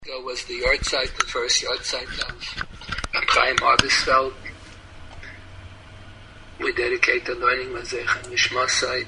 Was the yahrzeit, the first yahrzeit of Chaim Arbesfeld. We dedicate the learning Mazech and Nishmasai.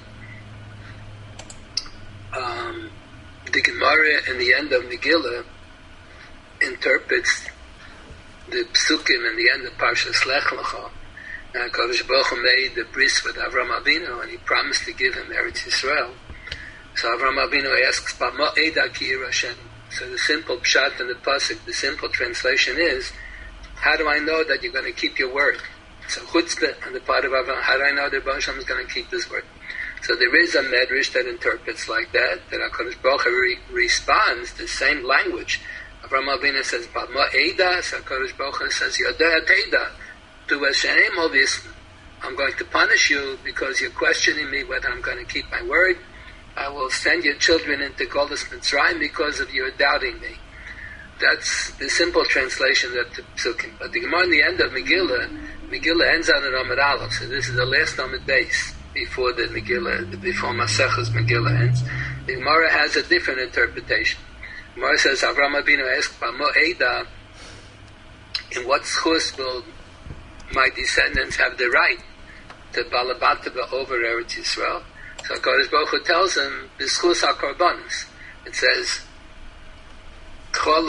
The Gemara in the end of Megillah interprets the psukim in the end of Parshas Lech Lecha. Kadosh Baruch Hu made the bris with Avram Avinu, and he promised to give him Eretz Yisrael. So Avram Avinu asks, "Bama Eda Ki Yireh Hashem." So the simple pshat in the pasuk, the simple translation is, how do I know that you're going to keep your word? So chutzpah on the part of Avram, how do I know that Baruch Hashem is going to keep his word? So there is a medrash that interprets like that HaKadosh Baruch Hu responds the same language. Avram Avinu says, "Bama Eda," so HaKadosh Baruch Hu says, "Yodeh Teda," to Hashem, obviously, I'm going to punish you because you're questioning me whether I'm going to keep my word. I will send your children into Golus Mitzrayim because of your doubting me. That's the simple translation of the psukim. But the Gemara in the end of Megillah ends on an Amud Aleph. So this is the last Amud base before the Megillah, before Maseches Megillah ends. The Gemara has a different interpretation. The Gemara says, Avram Avinu asked, "Bama Eda," in what schus will my descendants have the right to Balabataba over Eretz Yisrael? So HaKadosh Baruch Hu tells him, "B'schus HaKorbanos." It says, "K'chol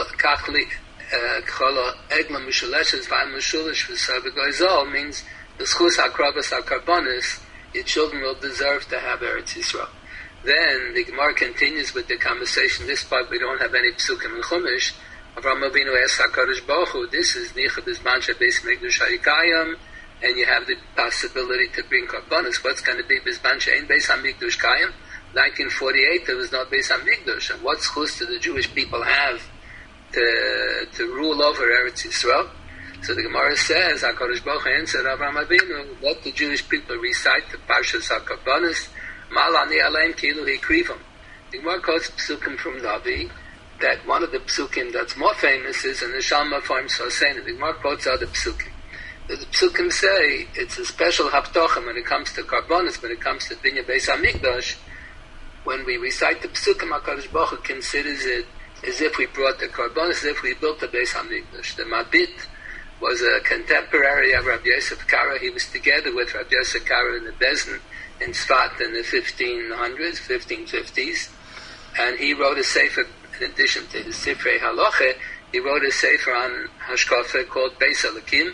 egla mishaleshes v'ayim mishulish v'savigozol," means b'schus HaKrabas HaKorbanos, your children will deserve to have Eretz Yisrael. Then the Gemara continues with the conversation. This part we don't have any psukim in Chumash. Avram Avinu asks HaKadosh Baruch Hu, this is Nicha B'zman Shebeis Mikdash Hayikayim, and you have the possibility to bring Karbanos. What's going to be B'zman She'ein Beis HaMikdash Kayim? 1948, there was no Beis HaMikdash. And what schus do the Jewish people have to rule over Eretz Yisrael? So the Gemara says, HaKadosh Baruch Hu answered Avram Avinu, let the Jewish people recite the Parshas HaKarbanos, Malani Aleim Kilu Hikrivim. The Gemara quotes psukim from Navi, that one of the psukim that's more famous is in the Shalma Farm Sosena. The Gemara quotes other psukim. The psukim say it's a special haptochim when it comes to Karbonis, when it comes to Binya Beis HaMikdash. When we recite the psukim, HaKadosh Baruch Hu considers it as if we brought the Karbonis, as if we built the Beis HaMikdash. The Mabit was a contemporary of Rabbi Yosef Kara. He was together with Rabbi Yosef Kara in the Bezdin in Sfat in the 1500s, 1550s. And he wrote a sefer, in addition to his Sifrei Halacha, he wrote a sefer on Hashkafa called Beis Elokim,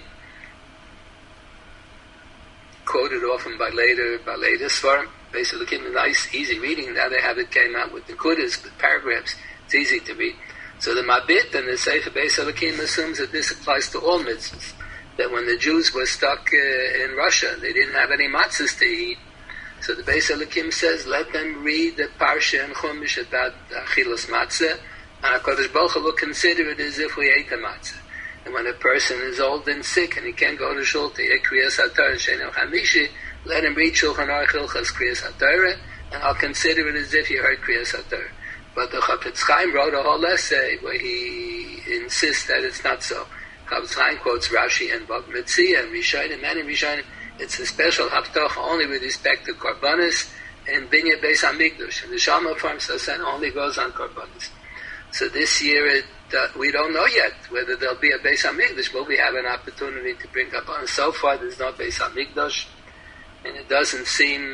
quoted often by later Svarim. Beis Elokim is nice, easy reading. Now they have it came out with the Kudas, with paragraphs. It's easy to read. So the Mabit and the Sefer Beis Elokim assumes that this applies to all mitzvahs. That when the Jews were stuck in Russia, they didn't have any matzahs to eat. So the Beis Elokim says, let them read the Parsha and Chumash about Achilas Matzah, and HaKadosh Baruch Hu will consider it as if we ate the matzah. And when a person is old and sick and he can't go to shul to eat Kriyas HaTorah and Sheinu Chamishi, let him read Shulchan Aruch Hilchas Kriyas HaTorah, and I'll consider it as if you heard Kriyas HaTorah. But the Chafetz Chaim wrote a whole essay where he insists that it's not so. Chafetz Chaim quotes Rashi and Bab Metzia and Rishonim, many Rishonim. It's a special haftoch only with respect to Karbanis and Binya Beis HaMikdash. And the Shalma Farm Sasan only goes on Karbanis. So this year, we don't know yet whether there'll be a Beis HaMikdash. Will we have an opportunity to bring Karbanis? So far, there's no Beis HaMikdash, and it doesn't seem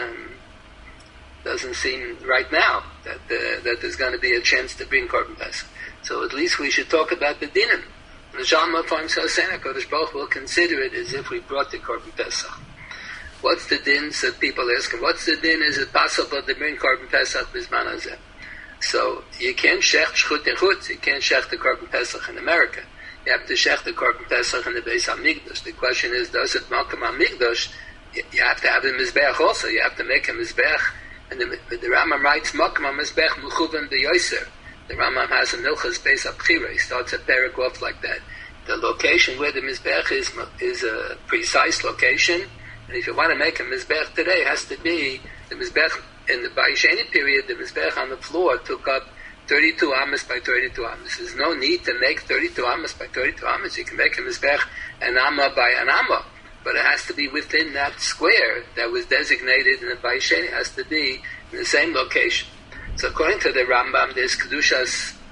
right now that there's going to be a chance to bring Korban Pesach. So at least we should talk about the dinim. The Shalma Farm Sosena, HaKadosh Baruch Hu will consider it as if we brought the Korban Pesach. What's the din? So people ask him, what's the din? Is it possible to bring Korban Pesach Bizman Hazeh? So you can't shech shchut echutz. You can't shech the Korban Pesach in America. You have to shech the Korban Pesach in the Beis HaMikdash. The question is, does it Malkam HaMikdash? You have to have a Mizbeach also. You have to make a Mizbeach. And the Rambam writes, Malkam HaMizbeach Mechuvan B'Yoser. The Rambam has a Milchas Beis HaBchira. He starts a parak off like that. The location where the Mizbeach is a precise location. And if you want to make a Mizbeach today, it has to be the Mizbeach in the Bayesheni period. The Mizbeach on the floor took up 32 amas by 32 amas. There's no need to make 32 amas by 32 amas. You can make a Mizbeach an amma by an amma. But it has to be within that square that was designated in the Bayesheni. It has to be in the same location. So according to the Rambam, there's Kedushas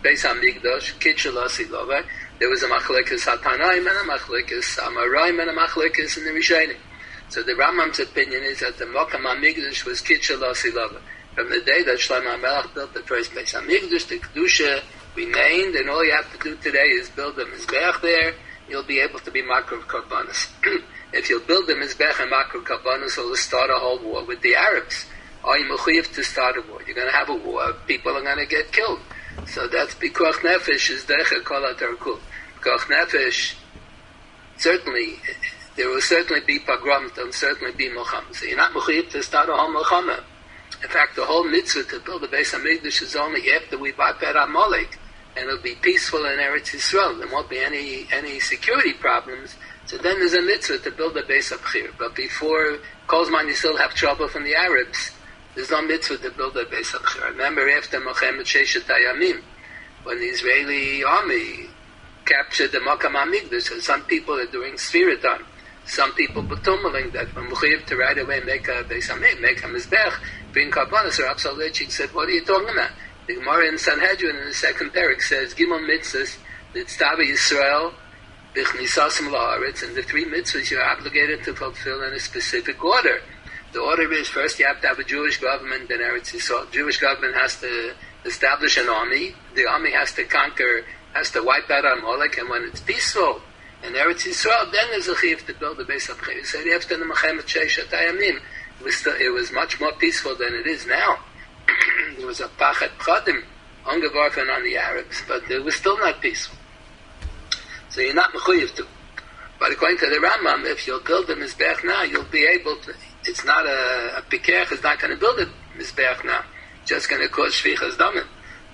Beis Hamikdash, Kitchel Asilava, there was a machlekes Hatanaim and a machlekes Amoraim and a machlekes in the Rishonim. So the Rambam's opinion is that the Mokum HaMikdash was Kitchel Asilava. From the day that Shlomo HaMelech built the first Beis Hamikdash, the Kedusha remained, and all you have to do today is build a Mizbeach there. You'll be able to be Makar of Karbanos. If you'll build the Mizbeach and Makar of Karbanos, you'll start a whole war with the Arabs. Are you mechuyev to start a war? You're going to have a war. People are going to get killed. So that's Pikuach Nefesh is Decha Kol HaTarkul. Pikuach Nefesh, certainly, there will certainly be pogroms, there will certainly be milchama. So you're not mechuyev to start a whole milchama. In fact, the whole mitzvah to build the Beis Hamikdash is only after we bypass Amalek, and it'll be peaceful in Eretz Yisrael. There won't be any security problems. So then there's a mitzvah to build the Beis Abchir. But before Kolzman, you still have trouble from the Arabs. There's no mitzvah to build a Beis Hamikdash. Remember after Milchemet Sheshet Hayamim, when the Israeli army captured the Mokum HaMikdash, so some people are doing Sfiraton. Some people betumeling that when Mechuyev to right away make a Beis Hamikdash, make a Mizbech, bring Karbanos, or Absalechik said, what are you talking about? The Gemara in Sanhedrin in the second parak says, Gimel Mitzvahs, Nitztava Yisrael, Bichnisasim La'aretz, and the three mitzvahs you're obligated to fulfill in a specific order. The order is, first you have to have a Jewish government in Eretz Yisrael. Jewish government has to establish an army. The army has to conquer, has to wipe out Amalek, and when it's peaceful in Eretz Yisrael, then there's a chiyuv to build the Beis Hamikdash. You said after the Milchemet Sheshet Hayamim, it was much more peaceful than it is now. There was a Pachat Pchadim, ungeworfen on the Arabs, but it was still not peaceful. So you're not mechuyev to. But according to the Rambam, if you'll build a Mizbeach now, you'll be able to. It's not a Pikech is not going to build a Mizbeach now. Just going to cause Shvichas Damim.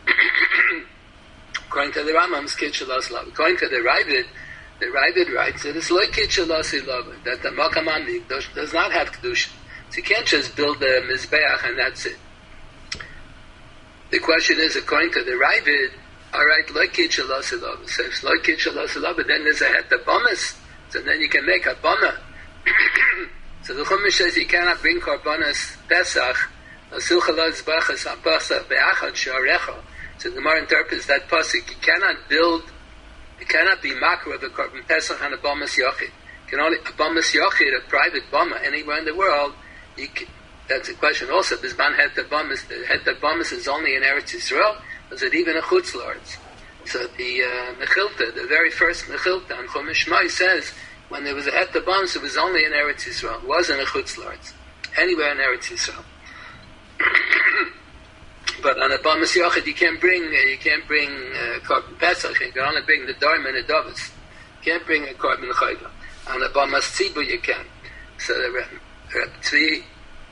According to the Rambam, it's Kitchel Asilava. According to the Ravid writes that it's like Kitchel Asilava, that the Mokum HaMikdash does not have Kedusha. So you can't just build a Mizbeach and that's it. The question is, according to the Ravid, all right, like Kitchel Asilava. So if it's like Kitchel Asilava, then there's a Het Bamas. So then you can make a Bama. So the Chumash says you cannot bring Karbanos Pesach. So the Gemara interprets that pasuk. You cannot be makar of a Karban Pesach on a Bamas Yochid. You can only a Bamas Yochid, a private Bama, anywhere in the world. That's a question also. Bisman Het Bamas. The Het Bamas is only in Eretz Yisrael. Is it even a Chutz Lords? So the Mechilta, the very first Mechilta on Chumash Shmai says, when there was a Het Bamas, it was only in Eretz Yisrael. It wasn't a Chutz Lords. Anywhere in Eretz Yisrael. But on a Bamas Yochid, you can't bring Korban Pesach. You can only bring the Dharma and the Davos. You can't bring a Korban Chayla. On a Bamas Tzibur, you can. So the Reb Tzvi,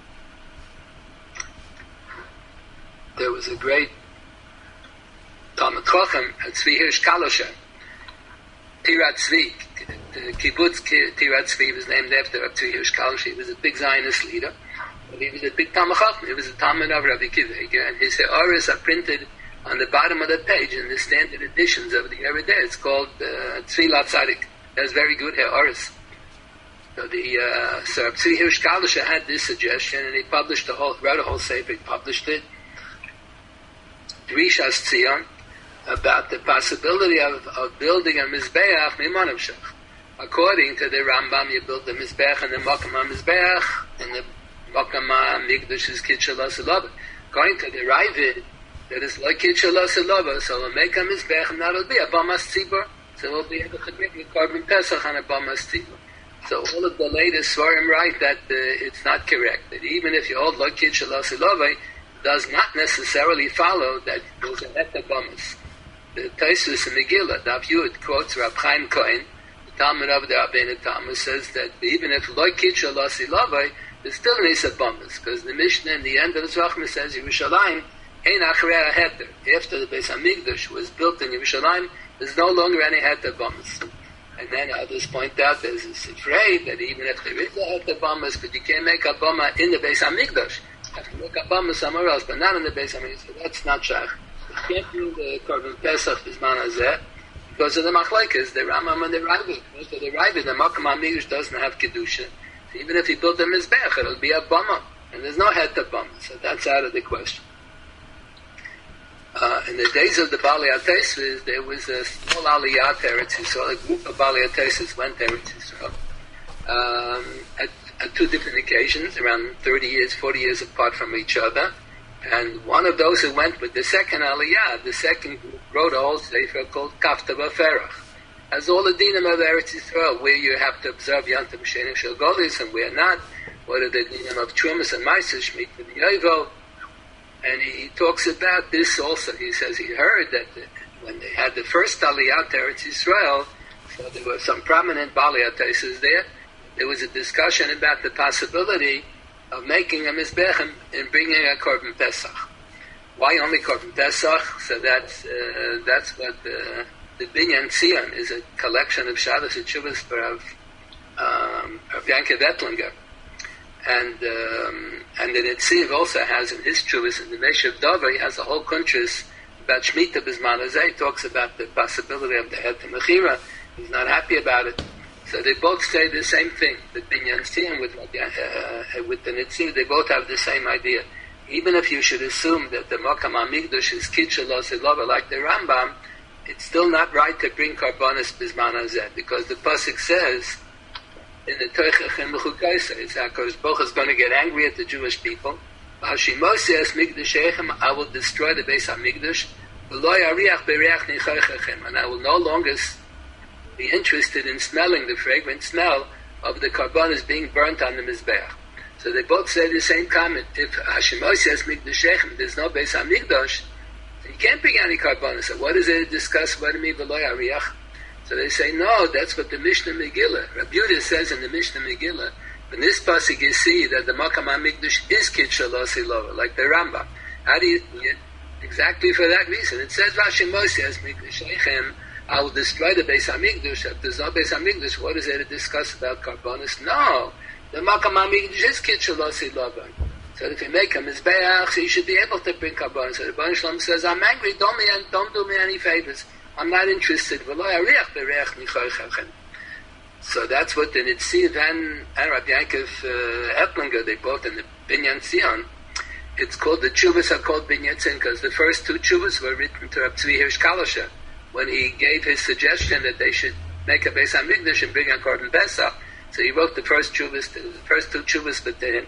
there was a great Talmud Chochem, Tzvi Hirsch Kalosher. Tirat Tzvi, the kibbutz Tirat Tzvi was named after Tzvi Hirsch Kalosher. He was a big Zionist leader. But he was a big Talmud Chacham. He was a Talmud of Rabbi Akiva. And his Ha'aris are printed on the bottom of the page in the standard editions of the everyday. It's called Tzvi Latzadik. That's very good Ha'aris. So so Tzvi Hirsch Kalosher had this suggestion, and he wrote a whole sefer. He published it. Rishas Tzion, about the possibility of building a Mizbeach Mimanim Shach. According to the Rambam, you build the Mizbeach and the Mokum HaMizbeach, and the Mokum HaMikdash is Kitchel Asilava. According to the Ravid, that is like Kitchel Asilava, so we'll make a Mizbeach and that'll be a Bamas Tzibur, so we'll be able to make a Korban Pesach on a Bamas Tzibur. So all of the latest Svarim write that it's not correct, that even if you hold like Kitchel Asilava, does not necessarily follow that there's a Het Bamas. The Taisus in Megillah, Daf Yud, quotes Rab Chaim Cohen, the Talmud of the Rabbeinu Talmud, says that even if like Kitchel Asilava, there's still an Isa Bamas, because the Mishnah in the end of the Zrachma says Yerushalayim Ein Achrei HaHeter. After the Beis Hamikdash was built in Yerushalayim, there's no longer any Het Bamas. And then others point out there's a Sifrei that even if there is a Het Bamas, but you can't make a Bama in the Beis Hamikdash. You have to make a Bama somewhere else, but not in the Beis Hamikdash. So that's not Shach. You can't do the Korban Pesach Bisman Hazeh because of the Machlekes, the Rambam and the Ravid. Because of the Ravid, the Mokum HaMikdash doesn't have Kedusha. So even if he built a Mizbech, it'll be a Bama. And there's no Het Bama. So that's out of the question. In the days of the Bali Atesvis, there was a small Aliyah to Eretz Yisrael. A group of Bali Atesvis went to Eretz Yisrael at two different occasions, around 30 years, 40 years apart from each other. And one of those who went with the second Aliyah, the second group, wrote a whole sefer called Kafta B'Ferach. As all the dinim of Eretz Yisrael, where you have to observe Yantam Shenim Shel Golis and where not, what are the dinim of Trumas and Meiser Shmit and Yovel. And he talks about this also. He says he heard that when they had the first Aliyah to Eretz Yisrael, so there were some prominent Bali Ateises there. There was a discussion about the possibility of making a Mizbech and bringing a Korban Pesach. Why only Korban Pesach? So that's what the Binyan Tzion is, a collection of Shabbos and Shuvas of Yankov Ettlinger. And the Netziv also has in his Shuvas, in the Meshav Dover, he has a whole kuntris about Shemitah B'Zman Hazeh. He talks about the possibility of the Het Mechira. He's not happy about it. So they both say the same thing. The Binyan Tzion with the Netziv, they both have the same idea. Even if you should assume that the Makam HaMikdash is Kitshel Silova like the Rambam, it's still not right to bring Karbonis B'Zman Hazeh, because the Pasuk says in the Teichach Mechukaisa, it's HaKadosh Baruch is going to get angry at the Jewish people. I will destroy the Beis HaMikdash, and I will no longer be interested in smelling the fragrant smell of the Karbonis being burnt on the Mizbeach. So they both say the same comment. If Hashem says Mikdashechem, there's no Beis HaMikdash, so you can't bring any Karbonis. So what is it to discuss? What do you mean, V'lo Yariach? So they say, no, that's what the Mishnah Megillah, Rabbi Yehuda says in the Mishnah Megillah. In this pasuk you see that the Makam HaMikdash is Kitshel Silova, like the Rambam. How do you exactly for that reason? It says Hashem says Mikdashechem, I will destroy the Beis HaMikdash. If there's no Beis HaMikdash, what is there to discuss about Karbonis? No. The Makam HaMikdash is Kitshel Silova. So if you make a Mizbeach, so you should be able to bring Karbonis. So the Baruch Shalom says, I'm angry, don't do me any favors. I'm not interested. So that's what the Netziv and Rabbi Yankov Ettlinger, they both in the Binyan Tzion. It's called, the Tshuvas are called Binyan Tzion because the first two Tshuvas were written to Rabbi Tzvi Hirsch Kalasha when he gave his suggestion that they should make a Beis HaMikdash and bring a Korban Pesach. So he wrote the first two Tshuvas but then.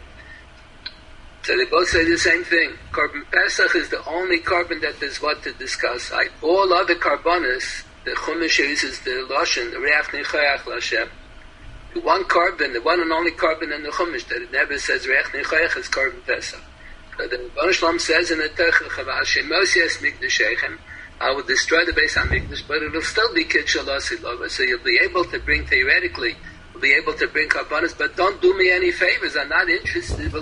So they both say the same thing. Korban Pesach is the only korban that there's what to discuss. Like all other korbanos, the Chumash uses the Lashon, the Reach Nichayach L'Hashem. The one korban, the one and only korban in the Chumash that it never says Reach Nichayach is Korban Pesach. So the Baruch Shalom says in the Teichach of Hashem Mosias Mikdashechem, I will destroy the Beis HaMikdash, but it will still be Kitshel Silova. So you'll be able to bring, theoretically, be able to bring karbanos, but don't do me any favors. I'm not interested.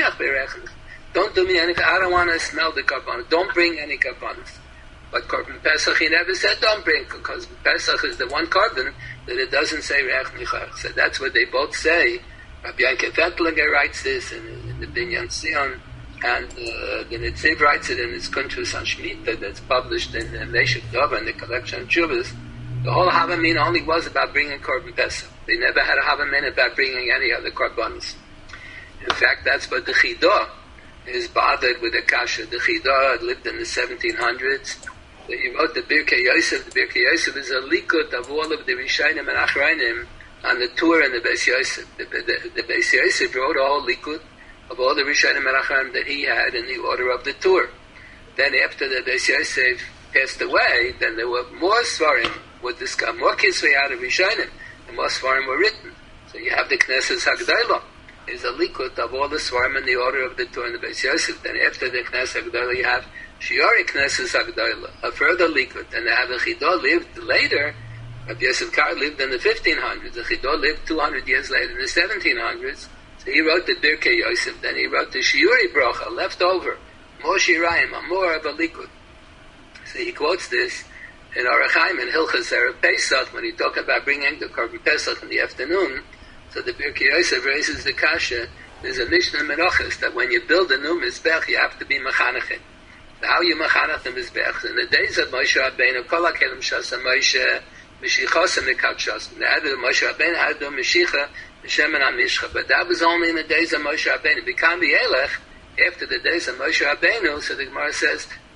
Don't do me any. I don't want to smell the karbanos. Don't bring any karbanos. But Korban Pesach, he never said don't bring, because Pesach is the one korban that it doesn't say reach nichach. So that's what they both say. Rabbi Yankov Ettlinger writes this in the Binyan Tzion, and the Netziv writes it in his Kuntras on Shemitah that's published in Meshav Dover in the collection of Chuvas. The whole Havamin only was about bringing Korban Pesach. They never had a Havamin about bringing any other Korbanos. In fact, that's what the Chidah is bothered with the Kasha. The Chidah lived in the 1700s. He wrote the Birkei Yosef. The Birkei Yosef is a likut of all of the Rishayim and Achrayim on the tour in the Beis Yosef. The Beis Yosef wrote a whole likut of all the Rishayim and Achrayim that he had in the order of the tour. Then after the Beis Yosef passed away, then there were more Svarim with this guy, more Kisvei out of Rishayim, and more Svarim were written. So you have the Knesset Hagdalah. Is a likut of all the Svarim in the order of the tour in the Beis Yosef. Then after the Knesset Hagdalah, you have Shiori Knesset Hagdalah, a further likut. And the Chidah lived later. Rabbi Yosef Kar lived in the 1500s. The Chidah lived 200 years later in the 1700s. So he wrote the Birkei Yosef. Then he wrote the Shiuri Bracha, left over. More Shirayim, more of a likut. So he quotes this in Orach Chaim and Hilchas Erev Pesach when he talked about bringing the Korban Pesach in the afternoon. So the Birkei Yosef raises the kasha. There's a Mishnah Menachos that when you build a new Mizbech, you have to be Mechanech. How you Mechanech the Mizbech? In the days of Moshe Rabbeinu, Kol HaKelim Shasa Moshe Meshichasa Mekadshas. The other Moshe Rabbeinu had to do Meshicha Meshemen HaMishcha. But that was only in the days of Moshe Rabbeinu. Become the Elech after the days of Moshe Rabbeinu. So the Gemara says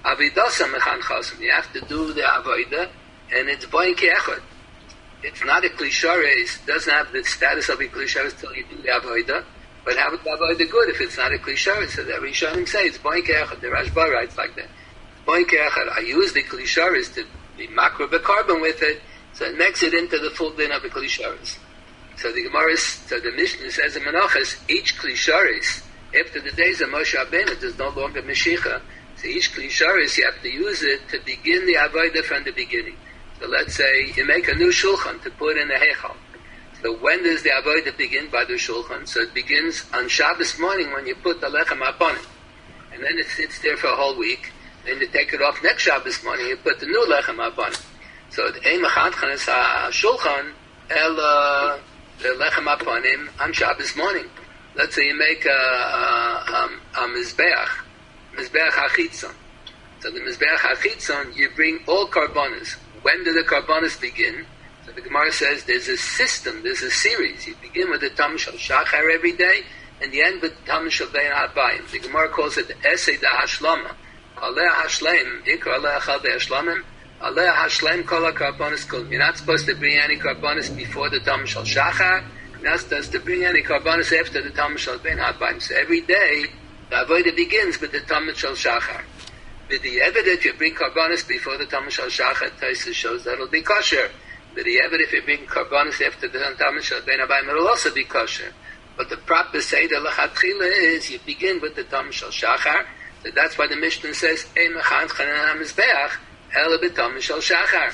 Avidasa mechan chasim. You have to do the avodah, and it's boing ke'echad. It's not a klishares. Doesn't have the status of a klishares till you do the avodah. But have the avodah good if it's not a klishares. So the Rishonim say it's boing ke'echad. The Rashba writes like that. Boing ke'echad. I use the klishares to be makro b'karban with it, so it makes it into the full din of the klishares. So the Gemara, so the Mishnah says in Menachos, each klishares, after the days of Moshe Rabbeinu, there's no longer Mashiach. So each klishares, you have to use it to begin the avodah from the beginning. So let's say you make a new shulchan to put in the heichal. So when does the avodah begin by the shulchan? So it begins on Shabbos morning when you put the lechem upon it. And then it sits there for a whole week. Then you take it off next Shabbos morning, you put the new lechem upon it. So the Ein Mechanchen is a shulchan, the lechem upon him on Shabbos morning. Let's say you make a mizbeach hachitzon. So the mizbeach hachitzon, you bring all karbonos. When do the karbonos begin? So the Gemara says there's a system, there's a series. You begin with the Tam Shal Shachar every day, and you end with Tam Shal Bein Habayim. The Gemara calls it the Esei da Hashlama. Aleh Hashleim, Ikra Aleh Achal Be'Hashlamim, Aleh Hashleim Kol HaKarbonos Kol. You're not supposed to bring any karbonos before the Tam Shal Shachar. You're not supposed to bring any karbonos after the Tam Shal Bein Habayim. So every day, the avodah begins with the Tam Shal Shachar. With the evidence, you bring karbonos before the Tam Shal Shachar, Taisa shows that it'll be kosher. With the evidence, if you bring karbonos after the Tam Shal Bein Habayim, it'll also be kosher. But the proper Seder L'chatchila is, you begin with the Tam Shal Shachar. So that's why the Mishnah says, Ein Mechan Chanan HaMizbeach, Ela B'Tam Shal Shachar.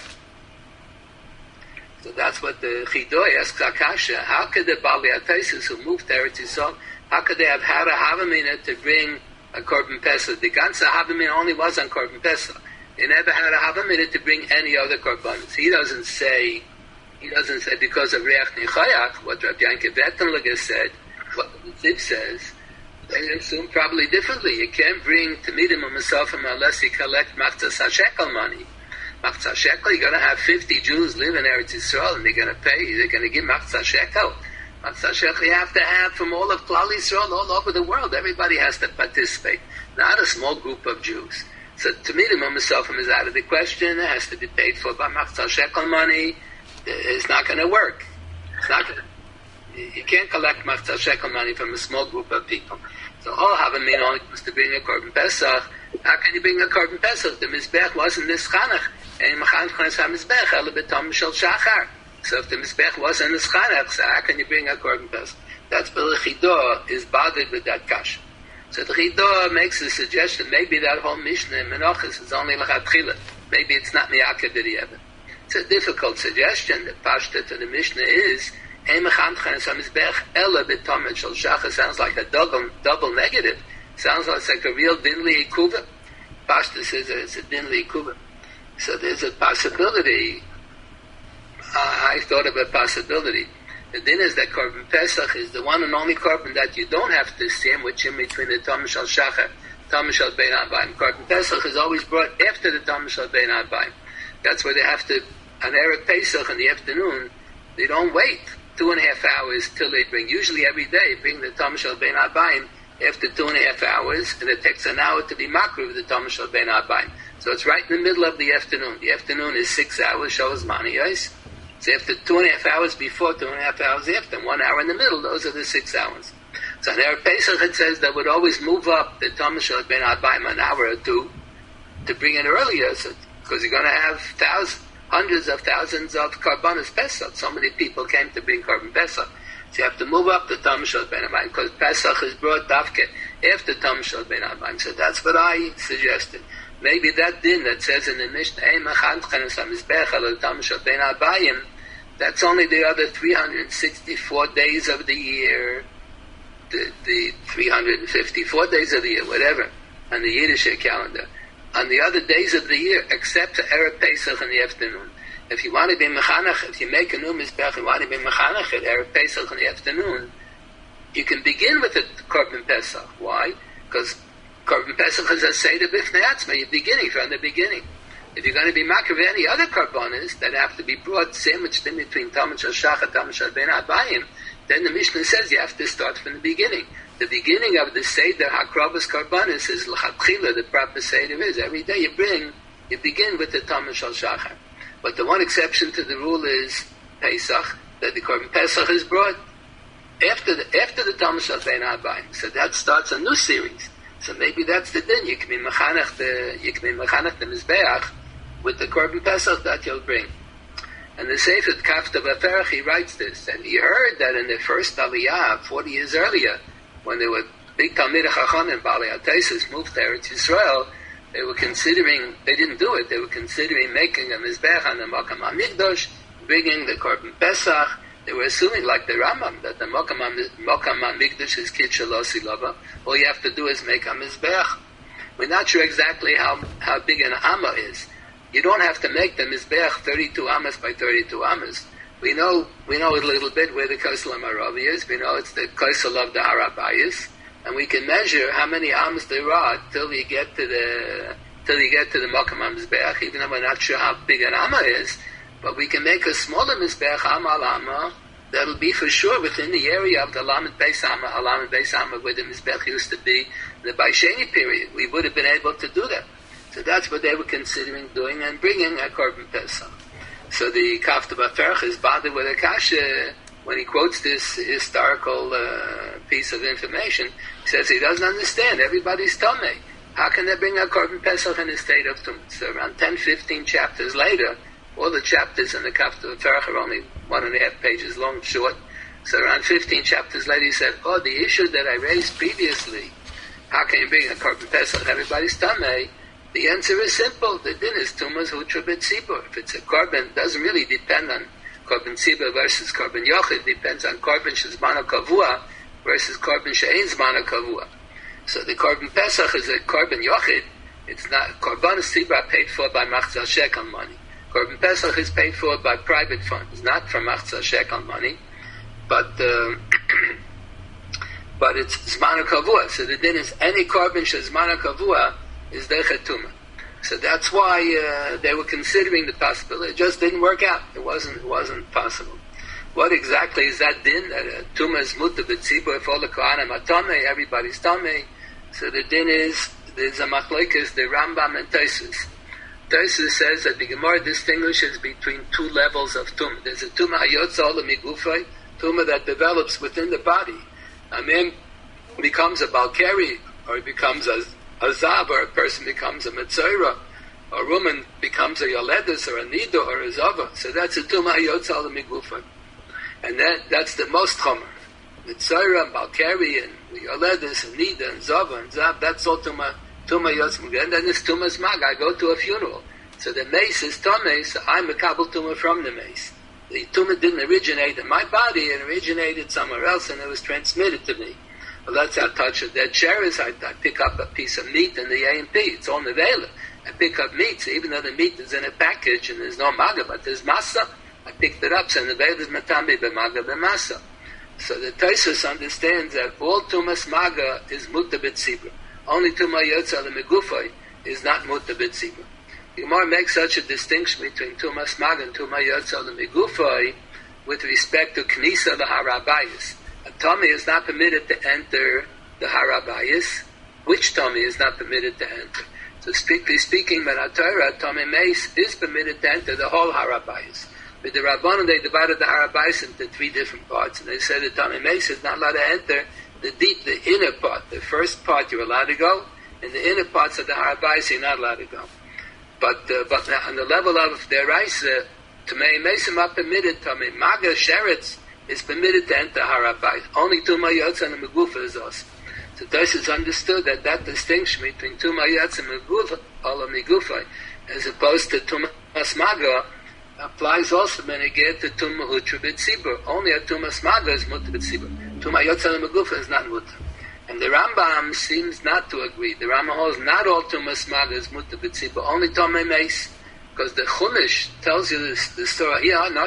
So that's what the Chidoy asks Akasha. How could the Bali Ataisis who moved to Eretz Yisrael, how could they have had a Havamina to bring a Korban Pesach? The Ganze Havamina only was on Korban Pesach. They never had a Havamina to bring any other Korbanos. He doesn't say because of Reach Nichayak, what Rabbi Yankiv Vettenlager said, what the Ziv says. They assume probably differently. You can't bring Tamidim or Mesafim unless you collect Machzas HaShekel money. Machzas HaShekel, you're going to have 50 Jews live in Eretz Yisrael, and they're going to give Machzas HaShekel. Machzas HaShekel you have to have from all of Klal Yisrael, all over the world. Everybody has to participate, not a small group of Jews. So Tamidim or Mesafim is out of the question. It has to be paid for by Machzas HaShekel money. It's not going to work. It's not going to. You can't collect Machzas HaShekel money from a small group of people. So all Havamina only was to bring a Korban Pesach. How can you bring a Korban Pesach? The Mizbech wasn't Nischanach. And Mechan Chanas HaMizbech, Ela B'Tam Shel Shachar. So if the Mizbech wasn't Nischanach, so how can you bring a Korban Pesach? That's where the Chidah is bothered with that kasha. So the Chidah makes the suggestion, maybe that whole Mishnah in Menachos is only L'chatchila. Maybe it's not Miyakeh B'Di'evah. It's a difficult suggestion. The pashta to the Mishnah is, sounds like a double negative. Sounds like a real dinli ikuva. Pashta says that it's a dinli ikuva. So there's a possibility. I thought of a possibility. The din is that Korban Pesach is the one and only Korban that you don't have to sandwich in between the Tam Shal Shachar, Tam Shal Bein Habayim. Korban Pesach is always brought after the Tam Shal Bein Habayim. That's why they have to, on Erev Pesach in the afternoon, they don't wait 2.5 hours till they bring. Usually every day, bring the Tam Shal Bein Habayim after 2.5 hours, and it takes an hour to be makruv with the Tam Shal Bein Habayim. So it's right in the middle of the afternoon. The afternoon is 6 hours, Shavas Mani, yes? So after 2.5 hours before, 2.5 hours after, 1 hour in the middle, those are the 6 hours. So in Erev Pesach it says that would always move up the Tam Shal Bein Habayim an hour or two to bring it earlier, so, because you're going to have hundreds of thousands of Karbanos Pesach. So many people came to bring Korban Pesach. So you have to move up the Tam Shal Bein Habayim, because Pesach is brought dafke after Tam Shal Bein Habayim. So that's what I suggested. Maybe that din that says in the Mishnah, that's only the other 364 days of the year, the 354 days of the year, whatever, on the Yiddish calendar. On the other days of the year, except for Erev Pesach in the afternoon. If you want to be mechanach, if you make a new mizbech, you want to be mechanach at Erev Pesach in the afternoon, you can begin with the Korban Pesach. Why? Because Korban Pesach is a Seder B'fnei Atzma. You're beginning from the beginning. If you're going to be makar any other karbanos that have to be brought sandwiched in between Tam Shal Shachar, Tam Shal Bein Habayim, then the Mishnah says you have to start from the beginning. The beginning of the Seder Hakrabas Karbanis is L'chatchila, the proper Seder is. Every day you begin with the Tamid Shal Shachar. But the one exception to the rule is Pesach, that the Korban Pesach is brought after the Tamid Shal Bein HaBayim. So that starts a new series. So maybe that's the din. You can be mechanech the Mizbeach with the Korban Pesach that you'll bring. And the Sefer Kafta B'Ferach, he writes this, and he heard that in the first Aliyah, 40 years earlier, when they were big Talmidei Chachamim, Baalei HaTosfos, moved to Eretz Yisrael, they didn't do it, they were considering making a Mizbech on the Makam HaMikdash, bringing the Korban Pesach. They were assuming, like the Rambam, that the Makam HaMikdash is Kid Shalosi Lava. All you have to do is make a Mizbech. We're not sure exactly how big an Amma is. You don't have to make the Mizbech 32 Amas by 32 Amas. We know a little bit where the Kosel HaMaravi is. We know it's the Kosel of the Harabayis. And we can measure how many Amos there are till you get to the Makam HaMizbech, even though we're not sure how big an Amma is. But we can make a smaller Mizbech, Amal Amma, that'll be for sure within the area of the Lamed Beis Amma, where the Mizbech used to be in the Baisheni period. We would have been able to do that. So that's what they were considering doing and bringing a Korban Pesach. So the Kafta B'Ferach is bothered with a kasha when he quotes this historical piece of information. He says he doesn't understand. Everybody's Tomei. How can they bring a Korban Pesach in a state of Tumah? So around 10-15 chapters later, all the chapters in the Kafta B'Ferach are only 1.5 pages long, short. So around 15 chapters later, he said, the issue that I raised previously, how can you bring a Korban Pesach? Everybody's Tomei. The answer is simple. The din is Tumas Hutra B'Tzibur. If it's a Korban, it doesn't really depend on Korban Tzibur versus Korban Yochid. It depends on Korban Shezmana Kavua versus Korban She'ein Zmana Kavua. So the Korban Pesach is a Korban Yochid. It's not, Korban Tzibur paid for by Machzal Shekel money. Korban Pesach is paid for by private funds, not from Machzal Shekel money, but it's Zmana Kavua. So the din is any Korban Shezmana Kavua is Dechet Tumah. So that's why they were considering the possibility. It just didn't work out. It wasn't possible. What exactly is that din? That Tumah is Muta B'Tzibur, if all the Kohanim are Tamei, everybody's Tamei. So the din is, there's a machlokes, the Rambam and Tosfos. Tosfos says that the Gemara distinguishes between two levels of Tumah. There's a Tumah Hayotza Ola Migufay, Tumah that develops within the body. A man becomes a Balkari, or he becomes a Zav, or a person becomes a Metzora, or a woman becomes a Yoledis, or a Nida, or a Zava. So that's a Tumah Hayotza Ola Migufay. And that's the most Chomer. Metzora, Balkari, and Yoledis, and Nida, and Zava, and Zav, that's all Tumah Yotza. And then there's Tumah Smag. I go to a funeral. So the mace is Tamei, so I'm a Kabul Tumah from the mace. The Tumah didn't originate in my body, it originated somewhere else, and it was transmitted to me. Well, that's how I touch a dead sheretz. I pick up a piece of meat in the A&P. It's all nevela. I pick up meat, so even though the meat is in a package and there's no maga, but there's masa, I picked it up, so nevela is matami b'maga b'masa. So the Tosfos understands that all tumas maga is muta b'tzibur. Only tumah yotza l'megufay is not muta b'tzibur. The Gemara makes such a distinction between tumas maga and tumah yotza l'megufay with respect to knisa l'harabayis. A tummy is not permitted to enter the harabayis. Which tummy is not permitted to enter? So strictly speaking, Torah, tummy mace is permitted to enter the whole harabayis. With the Rabbanon, they divided the harabayis into 3 different parts, and they said the tummy mace is not allowed to enter the inner part. The first part you're allowed to go, and the inner parts of the harabayis you're not allowed to go. But on the level of the Raisa, tummy mace are not permitted. Tummy maga sheretz is permitted to enter harabayis. Only tumah yotza and megufa is us. So Tosfos understood that distinction between tumah yotza and megufa, as opposed to tumah smaga, applies also when it gets to tumah hutra b'tzibur. Only a tumah smaga is muta b'tzibur. Tumah yotza and megufa is not muta. And the Rambam seems not to agree. The Rambam holds not all tumah smaga is muta b'tzibur. Only tumah meis. Because the Chumash tells you the story.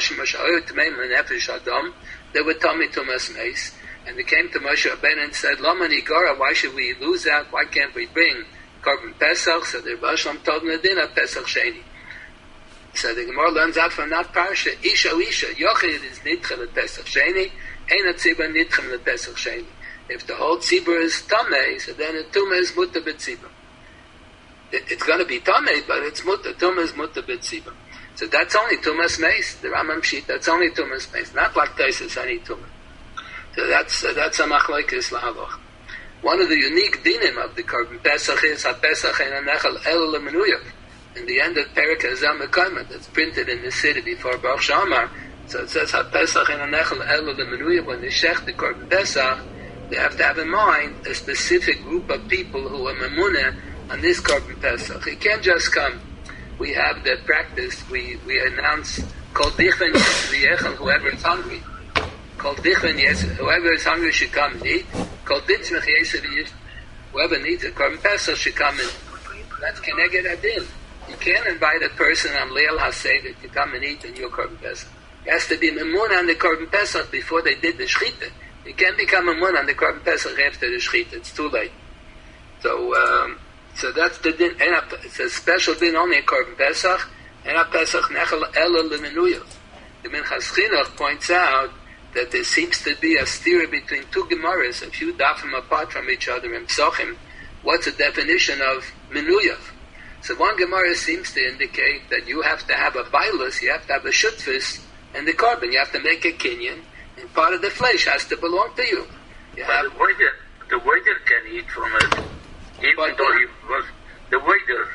They were Tomei Tumas Meis, and they came to Moshe Rabbeinu and said, Lama Nigara, why should we lose out? Why can't we bring Korban Pesach? So the Rebbe Shalom told them the din of Pesach Sheni. So the Gemara learns out from that parsha, Isha Yochid is Nidchem L'Pesach Sheni, Ein HaTzibur Nidchem L'Pesach Sheni. If the whole tzibur is tamei, so then the tumah is mutter b'tzibur. It's going to be tamei, but it's mutter. Tumah is mutter b'tzibur. So that's only tumas meis. The Rambam Shita, that's only tumas meis. Not like Taisus, any tumah. So that's a machlokes lahaloch. One of the unique dinim of the Korban Pesach is HaPesach Ein HaNechal Elo L'Menuyav. In the end of Perek Hazam Mekayma, that's printed in the city before Baruch Shamar. So it says HaPesach Ein HaNechal Elo L'Menuyav. When they shech the Korban Pesach, they have to have in mind a specific group of people who are memunah on this Korban Pesach. He can't just come. We have the practice. We announce Kol Dichven Yesviyechel, whoever is hungry. Kol Dichven Yesviyechel, whoever is hungry should come and eat. Kol Ditzmech Yesviyechel, whoever needs a Korban Pesach should come and eat. That's Keneged Adin. You can't invite a person on Leil HaSeder to come and eat in your Korban Pesach. It has to be memunah on the Korban Pesach before they did the Shechita. You can't become a mun on the Korban Pesach after the Shechita. It's too late. So that's the din. It's a special din only in Korban Pesach. And a Pesach nechal ela l'menuyav. The Minchas Chinuch points out that there seems to be a stira between two Gemaras, a few dafim apart from each other in Psochim. What's the definition of menuyav? So one Gemara seems to indicate that you have to have a bailus, you have to have a shutfis, and the carbon. You have to make a kinyan. And part of the flesh has to belong to you. You have the waiter can eat from it, even though he was the waiter.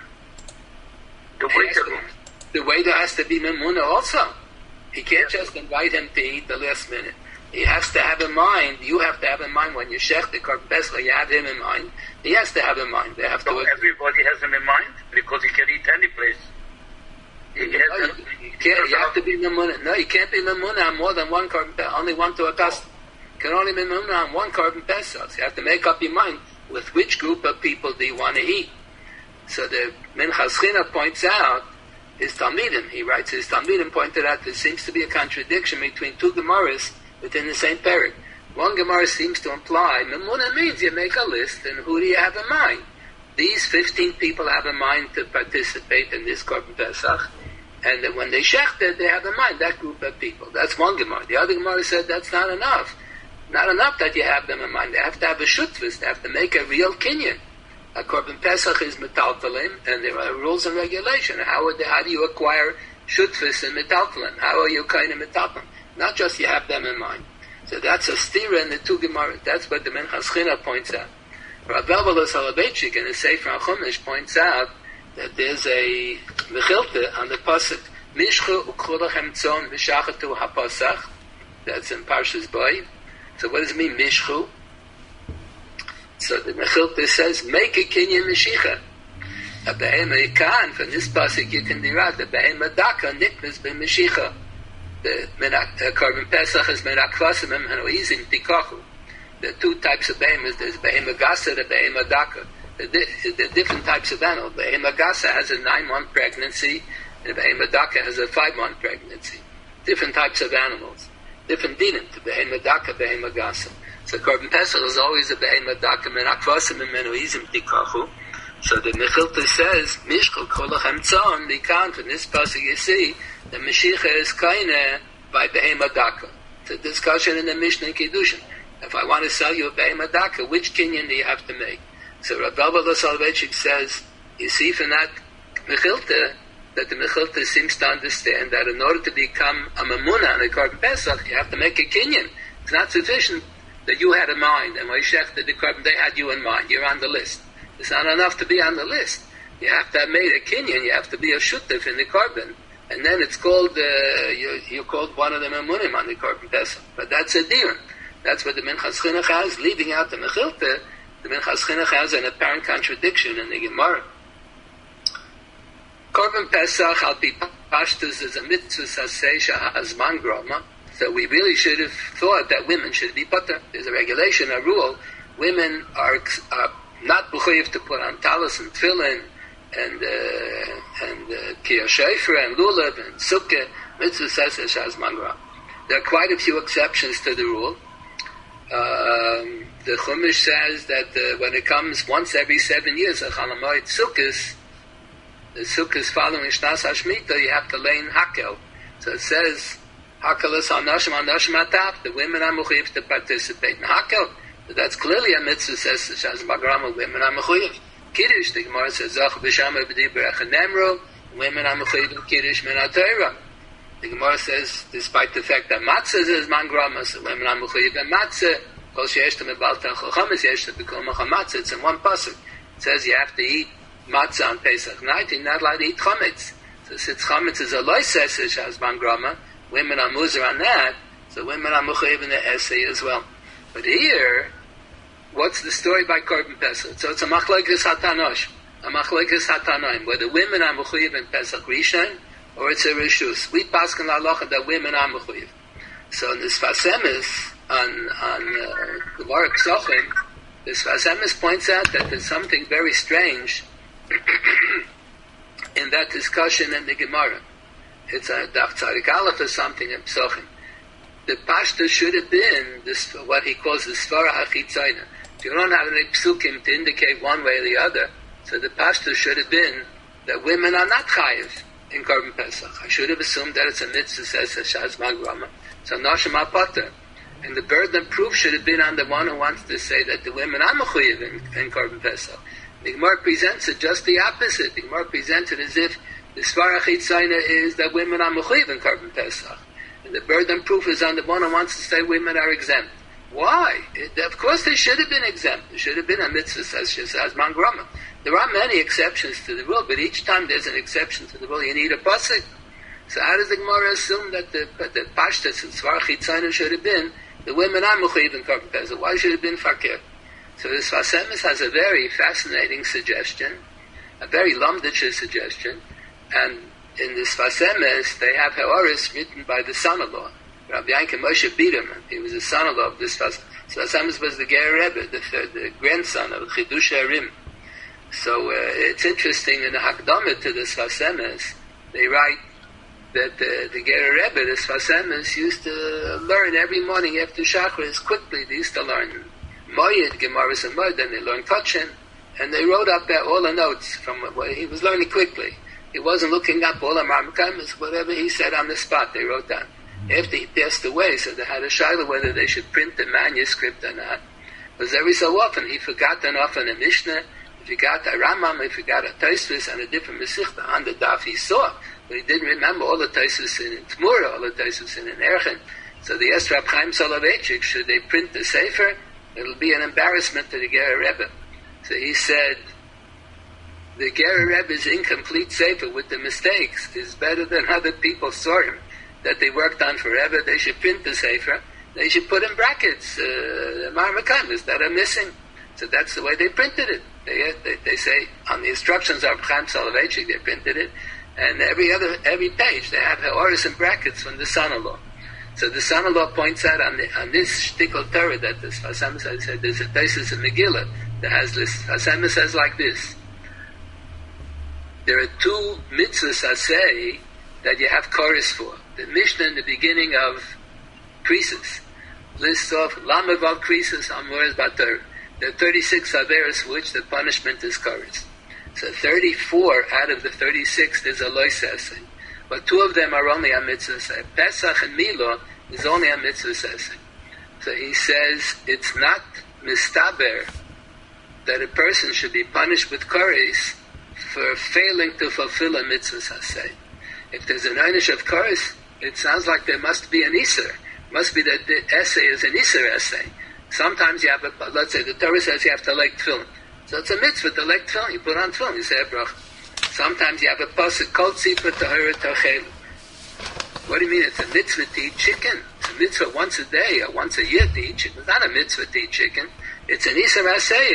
The waiter has to be memuna also. He can't just invite him to eat the last minute. He has to have in mind. You have to have in mind when you shech the Korban Pesach. You have him in mind. He has to have in mind. They have so to. Everybody has him in mind because he can eat any place. You have to be memuna. No, you can't be memuna on more than one Korban Pesach. Only one to a custom. You can only be memuna on one Korban Pesach. So you have to make up your mind with which group of people do you want to eat. So the Minchas Chinuch points out his Talmidim. He writes his Talmidim pointed out there seems to be a contradiction between two Gemaras within the same parak. One Gemara seems to imply memuna means you make a list and who do you have in mind? These 15 people have in mind to participate in this Korban Pesach. And then when they shechted, they have in mind that group of people. That's one Gemara. The other Gemara said that's not enough. Not enough that you have them in mind. They have to have a shutvis. They have to make a real kinyan. A Korban Pesach is metaltalim, and there are rules and regulations. How do you acquire shutvis and metaltalim? How are you kind of metaltalim? Not just you have them in mind. So that's a stira in the two Gemara. That's what the Minchas Chinuch points out. Rav Elvelah Soloveitchik in the Sefer HaChumash points out that there's a mechilta on the pasuk Mishchu u'kchulachem tzon v'shachatu ha'pasach. That's in Parshas Boy. So what does it mean Mishchu? So the mechilta says make a kinyan meshicha. A behema yikan from this pasuk you can derive the behema daka niknas b'meshicha. The Korban Pesach is menakvasim and oizim tikachu. The two types of behemoths. There's behema gasa and behema daka. The different types of animals. Behema gasa has a 9-month pregnancy, and behema daka has a 5-month pregnancy. Different types of animals. Different dinim to behema daka, behema gasa. So Korban Pesach is always a behema daka menakvasim and oizim tikachu. So the Mechilta says, Mishchul kolachem tzon, mikan, from this pasuk you see, the Mashiach is kaina by behema daka. It's a discussion in the Mishnah and Kiddushin. If I want to sell you a behema daka, which kinyan do you have to make? So Rav Elvelah Soloveitchik says, you see from that Mechilta, that the Mechilta seems to understand that in order to become a mamuna on a Korban Pesach, you have to make a kinyan. It's not sufficient that you had in mind, and Moshe did the Korban, they had you in mind, you're on the list. It's not enough to be on the list. You have to have made a kinyan. You have to be a shutef in the Korban, and then it's called you're called one of the memunim on the Korban Pesach. But that's a dion. That's what the Minchas Chinuch has, leaving out the Mechilta. The Minchas Chinuch has an apparent contradiction in the Gemara. Korban Pesach al pi pashtus is a mitzvah saseh shahazman groma. So we really should have thought that women should be pater. There's a regulation, a rule. Women are not b'chuyev to put on talis and tefillin and kiyah shefer and lulav and sukkah, mitzvah saseh shahazman groma. There are quite a few exceptions to the rule. The Chumash says that when it comes once every 7 years, a Chalamoid Sukkos, the sukkah is following Shnas HaShmita, you have to lay in Hakel. So it says, Hakel is Hanashim Ataf, the women are mechuyev to participate in Hakel. So that's clearly a mitzvah, says Shas Bagrama, women are mechuyev. Kiddush, the Gemara says, Zach b'shama b'diber echanemro, women are mechuyev in Kiddush min ha-Torah. The Gemara says, despite the fact that matzah is man grama, so women are mechuyev in matzah, kol sheyesh to mebalta chochamis, yesh to become matzah, it's in one pasuk. It says you have to eat matzah on Pesach night, you're not allowed to eat chametz. So since chametz is a loises, Shas man grama, women are muzer on that, so women are mechuyev in the essay as well. But here, what's the story by Korban Pesach? So it's a machlokes hatanosh, a machlokes hatanoim, whether women are mechuyev in Pesach Rishon, or it's a reshus. We paskin la'alocha that women are mechuyev. So in this Fasemis, on Gemara Ksochin, this Fasemis points out that there's something very strange in that discussion in the Gemara. It's a Daf Tzadik Aleph or something in Psochim. The Pashta should have been this, what he calls the Svara HaChitzayna. If you don't have any psukim to indicate one way or the other, so the Pashta should have been that women are not chayiv in Korban Pesach. I should have assumed that it's a mitzvah, says Shas Magrama. So Noshim HaPater. And the burden of proof should have been on the one who wants to say that the women are mechuyev in Korban Pesach. The Gemara presents it just the opposite. The Gemara presents it as if the Svara Chitzayna is that women are mechuyev in Korban Pesach. And the burden of proof is on the one who wants to say women are exempt. Why? Of course they should have been exempt. There should have been a mitzvah, says Man Grama. There are many exceptions to the rule, but each time there's an exception to the rule, you need a pasuk. So how does the Gemara assume that the Pashtas and Svara Chitzayna should have been the women are mechuyev in Korban Pesach? Why should it have been fakir? So this Fasemis has a very fascinating suggestion, a very lamdicha suggestion, and in this Fasemis they have Ha'oris written by the son-in-law, Rabbi Yankel Moshe Biderman. He was the son-in-law of this Fasemis. So Fasemis was the Ger Rebbe, the grandson of Chidush Harim. So it's interesting in the Hakdamah to this Fasemis, they write that the Ger Rebbe, this Fasemis, used to learn every morning after Shachris quickly. They used to learn Moyed, Gemaras and Moyed, and they learned Kachin, and they wrote up all the notes from what he was learning quickly. He wasn't looking up all the Marmakamis, whatever he said on the spot, they wrote down. After he passed away, so they had a shaila whether they should print the manuscript or not. Because every so often he forgot enough in a Mishnah, he forgot a Rambam, he forgot a Tosfos and a different Mesichta on the daf he saw. But he didn't remember all the Tosfos in Tmura, all the Tosfos in Erchen. So the Esrab Chaim Soloveitchik, should they print the Sefer, it'll be an embarrassment to the Ger Rebbe. So he said, the Ger Rebbe's incomplete Sefer with the mistakes is better than other people saw him, that they worked on forever. They should print the Sefer. They should put in brackets Marmakamis that are missing. So that's the way they printed it. They say on the instructions of Chaim Soloveitchik, they printed it, and every page they have Ha'oris and brackets from the son-in-law. So the son-in-law points out on this shtickle Torah that this Fasemis said, there's a basis in Megillah that has this. Fasemis says like this: there are two mitzvahs asay that you have chorus for. The Mishnah in the beginning of Krisis lists off Lamaval Krisis Amoras Batar. There are 36 averos for which the punishment is chorus. So 34 out of the 36 is a lois essay. But two of them are only a mitzvah say. Pesach and Milo is only a mitzvah say. So he says it's not mistaber that a person should be punished with koris for failing to fulfill a mitzvah say. If there's an einish of koris, it sounds like there must be an iser. It must be that the essay is an iser essay. Sometimes you have let's say the Torah says you have to lek tefillin. So it's a mitzvah to lek tefillin. You put on tefillin, you say a bracha. Sometimes you have a pasuk kol tzipah tahara tachelu. What do you mean? It's a mitzvah to eat chicken. It's a mitzvah once a day or once a year to eat chicken. It's not a mitzvah to eat chicken. It's an iser asay.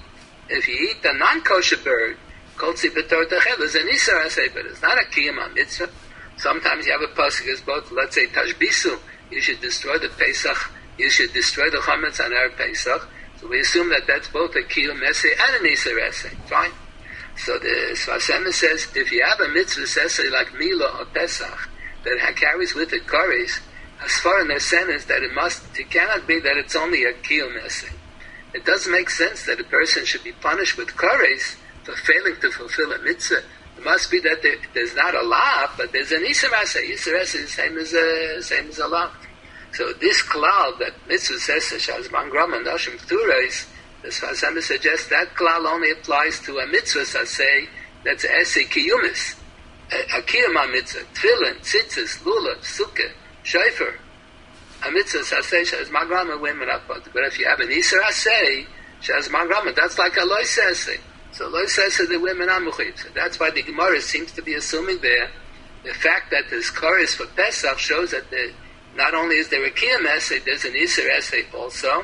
If you eat a non-kosher bird, kol tzipah tahara tachelu is an iser asay, but it's not a kiyama mitzvah. Sometimes you have a pasuk as both. Let's say tashbisu. You should destroy the Pesach. You should destroy the chametz on our Pesach. So we assume that that's both a kiyum essay and an iser essay. Fine. So the Sfasema says, if you have a mitzvah essay like Mila or Pesach that carries with it koris, as far in their sentence that it cannot be that it's only a kiyum essay. It doesn't make sense that a person should be punished with koris for failing to fulfill a mitzvah, It must be that there's not a lot, but there's an Isser Aseh. Isser Aseh is the same as a lot. So this klal that mitzvah says shazman grama nashim pturais, the Sfas Emes suggests that klal only applies to a mitzvah saseh that's a esei kiyumis, a kiyama mitzvah, tefillin, tzitzis, lulav, sukkah, shofar. A mitzvah saseh shazman grama women are put. But if you have an Isser Aseh shazman grama, that's like a lois aseh. So lois aseh the women are muchayv. So that's why the Gemara seems to be assuming there the fact that this chorus for Pesach shows that not only is there a kiyam essay, there's an Isser essay also.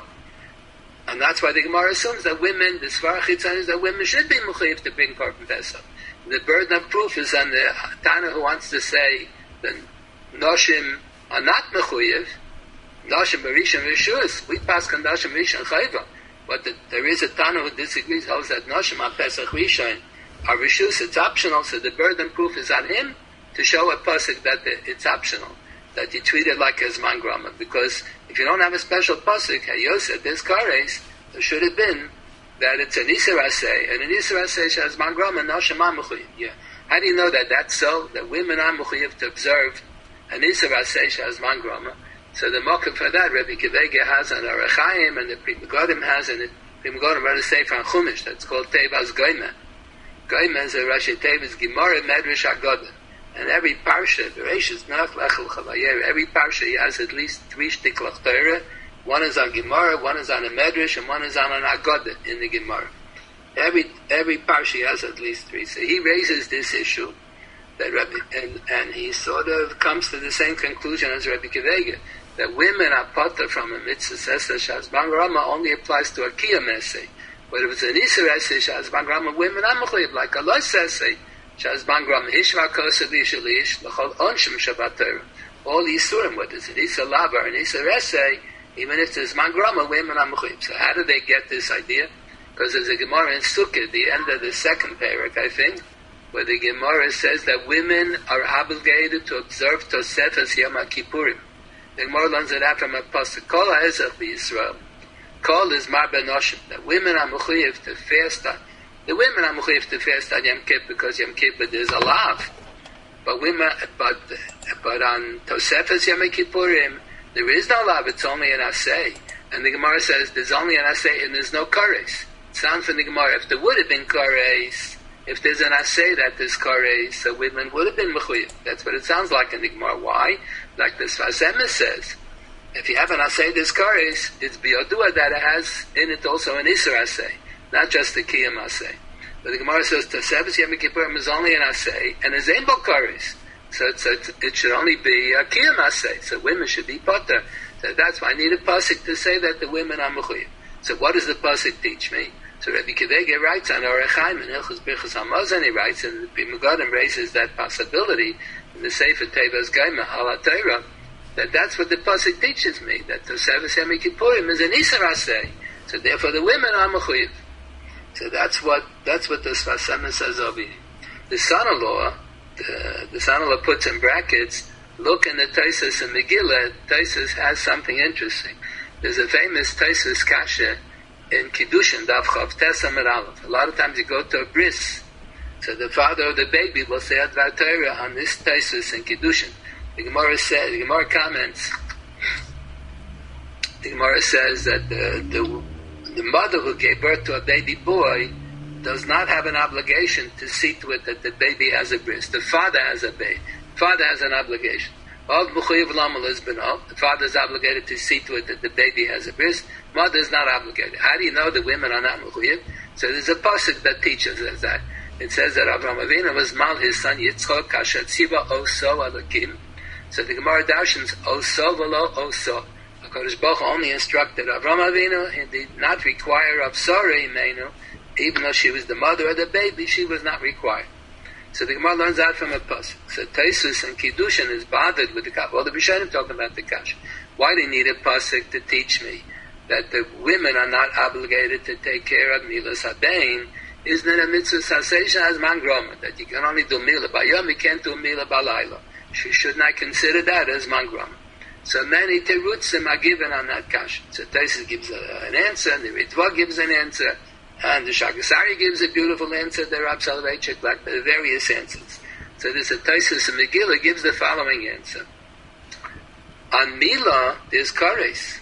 And that's why the Gemara assumes that women, the Svar Chitzon is that women should be mechuyev to bring korban Pesach. The burden of proof is on the Tana who wants to say that Noshim are not mechuyev. Noshim Barishon Rishus. We pass on Noshim Rishon Chayva. But there is a Tana who disagrees, holds that Noshim on Pesach Rishon are Rishus, it's optional, so the burden of proof is on him to show a pasuk that it's optional, that you treat it like a Zman Grama. Because if you don't have a special pasuk, Hayoseh, this kares, there should have been that it's an Isser Aseh, and an Isser Aseh shaz Zman Grama, Noshim are mechuyev. Yeah. How do you know that that's so? That women are mechuyev to observe an Isser Aseh shaz Zman Grama. So the mockah for that, Rabbi Kivega has an Arachayim, and the Pri Megadim has, and the Pri Megadim wrote a sefer on Chumash that's called Tevas Goyma. Goyma is a Rashi Tevis Gemara Medrash Agoda. And every parsha, Bereshis Nach Lechel Chavayer, every parsha he has at least 3 shtiklach Torah. One is on Gemara, one is on a Medrash, and one is on an Agoda in the Gemara. Every parsha he has at least 3. So he raises this issue that Rabbi, and he sort of comes to the same conclusion as Rabbi Kivega, that women are potter from a mitzvah sesa shazman grama only applies to a kiyam essay. But if it's an Isser essay shazman grama, women are mechuyev like a lois essay shazman grama hishva kosa v'yishalish l'chol onshim shabbat Torah. All Yisurim, whether it's an Isser lava or an Isser essay, even if it's zman grama, women are mechuyev. So how do they get this idea? Because there's a Gemara in Sukkah, the end of the second parak, I think, where the Gemara says that women are obligated to observe Tosefes Yom HaKippurim. The Gemara learns it out from a pasuk. Kol ha'ezach b'Yisrael. Kol is mar benoshim. That women are mechuyev to fast on. The women are mechuyev to fast on Yom Kippur because Yom Kippur is a lav. But on Tosefes Yom HaKippurim there is no lav. It's only an asay. And the Gemara says there's only an asay and there's no kares. It sounds from the Gemara if there would have been kares, if there's an asay that there's kares, so women would have been mechuyev. That's what it sounds like in the Gemara. Why? Like the Sfas Emes says, if you have an asay this kares, it's biyodua that it has in it also an Isser asay, not just the kiyam asay. But the Gemara says Tosefes Yom Kippurim is only an asay and is ein bo kares. So it should only be a kiyam asay. So women should be potter. So that's why I need a pasuk to say that the women are mechuyev. So what does the pasuk teach me? So Rabbi Kivega writes on Orechaim and Hilchos Birchos Hamazon, he writes, and the Pri Megadim raises that possibility in the Sefer Tevas Goyma Hala Torah, that's what the pasuk teaches me, that Tosefes Yom Kippurim is an Isser Aseh. So therefore the women are mechuyev. So that's what the Sfas Emes says over here. The son-in-law puts in brackets, look in the Tosfos and Megillah. Tosfos has something interesting. There's a famous Tosfos kasha in Kiddushin, Daf Chav Tes Amud Aleph. A lot of times you go to a bris, so the father of the baby will say Advar Torah on this Tosfos in Kiddushin. The Gemara comments. The Gemara says that the mother who gave birth to a baby boy does not have an obligation to see to it that the baby has a bris. The father has a baby. The father has an obligation. The father is obligated to see to it that the baby has a bris. Mother is not obligated. How do you know the women are not mechuyev? So there's a pasuk that teaches us that. It says that Avraham Avinu was mal his son Yitzchok kasher tziva oso alakim. So the Gemara darshans oso v'lo oso. HaKadosh Baruch Hu only instructed Avraham Avinu and did not require of Sarah Imenu, even though she was the mother of the baby, she was not required. So the Gemara learns out from a pasuk. So Tosfos and Kiddushin is bothered with the kash. Well, the Rishonim talking about the kash. Why do you need a pasuk to teach me that the women are not obligated to take care of milas habein? Isn't it a mitzvah sasesha as man groma, that you can only do milah bayom, you can't do milah balayla? She should not consider that as man groma. So many terutzim are given on that kash. So Tosfos gives an answer, and the Ritva gives an answer. And the Shagasari gives a beautiful answer, the Rab Soloveitchik, like the various answers. So there's a Taisus and Megillah gives the following answer. On Mila, there's Kares.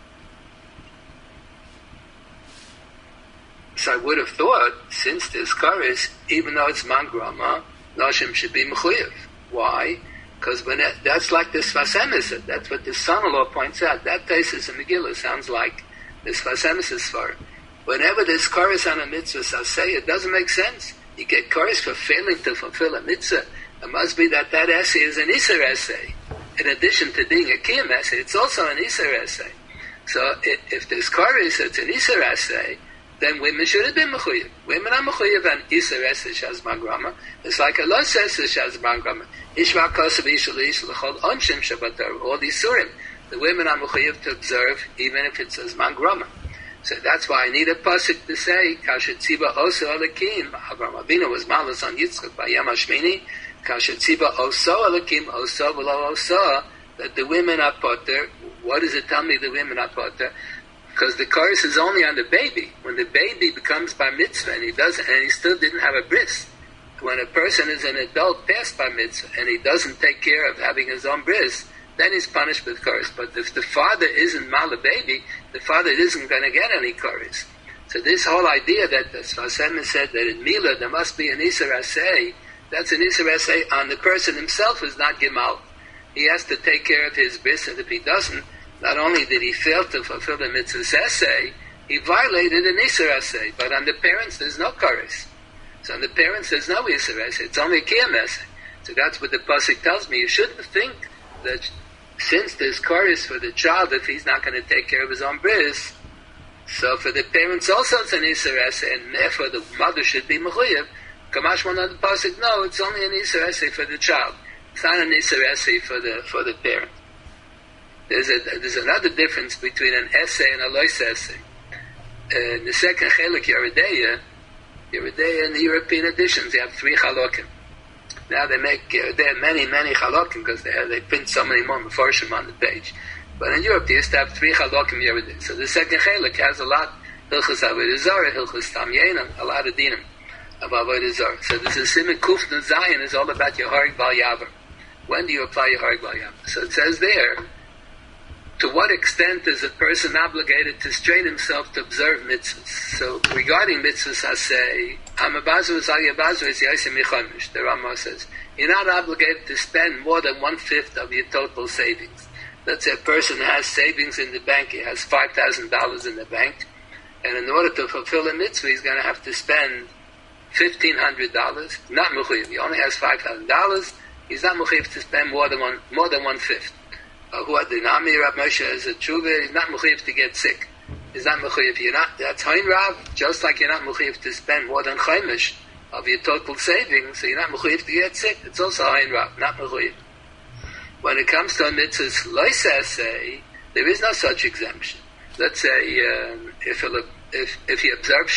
So I would have thought, since there's Kares, even though it's Mangrama, Nashim should be Mechuyev. Why? Because that's like the Sfas Emes. That's what the son-in-law points out. That Taisus and Megillah sounds like the Sfas Emes for. Whenever there's Kares on a mitzvah, say it doesn't make sense. You get Kares for failing to fulfill a mitzvah. It must be that essay is an Isser essay. In addition to being a Kiyam essay, it's also an Isser essay. So if there's Kares, it's an Isser essay, then women should have been Mechuyev. Women are Mechuyev and Isser essay Shaz Mangrama. It's like a Los essay Shaz Mangrama. Ishma Kosav Ishal Ishal Chol Onshim Shabbatar. All these Surim. The women are Mechuyev to observe, even if it says Mangrama. So that's why I need a pasuk to say, Kasher Tziba Oso Alekim. Avraham Avinu was malos on Yitzchak by Yom HaShmini. Kasher Tziba Oso Alekim, Oso V'lo Oso, that the women are potter. What does it tell me the women are potter? Because the chorus is only on the baby. When the baby becomes bar mitzvah and he still didn't have a bris. When a person is an adult past bar mitzvah and he doesn't take care of having his own bris, then he's punished with chorus. But if the father isn't mal a baby, the father isn't going to get any chorus. So this whole idea that the Sfas Emes said that in Mila there must be an Isser Asay, that's an Isser Asay on the person himself who's not Gimal. He has to take care of his bris, and if he doesn't, not only did he fail to fulfill the mitzvah's essay, he violated an Isser Asay. But on the parents there's no chorus. So on the parents there's no Isser Asay, it's only a Kiyam Asay. So that's what the pasuk tells me. You shouldn't think that since there's chorus for the child, if he's not going to take care of his own bris, so for the parents also it's an Isser Asay, and therefore the mother should be Mechuyev. Kamash one of the pasuk, no, it's only an Isser Asay for the child. It's not an Isser Asay for the parent. There's another difference between an essay and a lois essay. In the second chelik Yeridea in the European editions, you have 3 chalokim. Now there are many chalokim because they print so many more meforshim on the page. But in Europe, they used to have 3 chalokim Yeridea. So the second chelik has a lot, Hilchas Avodah Zarah, Hilchas Tam Yenim, a lot of dinim of Avodah Zarah. So this is Siman Kuf Nun Zayin is all about Yehorig Bal Yavar. When do you apply Yehorig Bal Yavar? So it says there, to what extent is a person obligated to strain himself to observe mitzvahs? So regarding mitzvahs, I say, the Rama says, you're not obligated to spend more than 1/5 of your total savings. Let's say a person has savings in the bank, he has $5,000 in the bank, and in order to fulfill a mitzvah, he's going to have to spend $1,500. Not mechuyev. He only has $5,000. He's not mechuyev to spend more than 1/5. Who had the Nami Rav Moshe as a tshuva, he's not mechuyev to get sick. He's not mechuyev. That's Hain Rav, just like you're not mechuyev to spend more than chaimish of your total savings, so you're not mechuyev to get sick. It's also Hain Rav, not mechuyev. When it comes to a mitzvah's lois essay, there is no such exemption. Let's say if he observes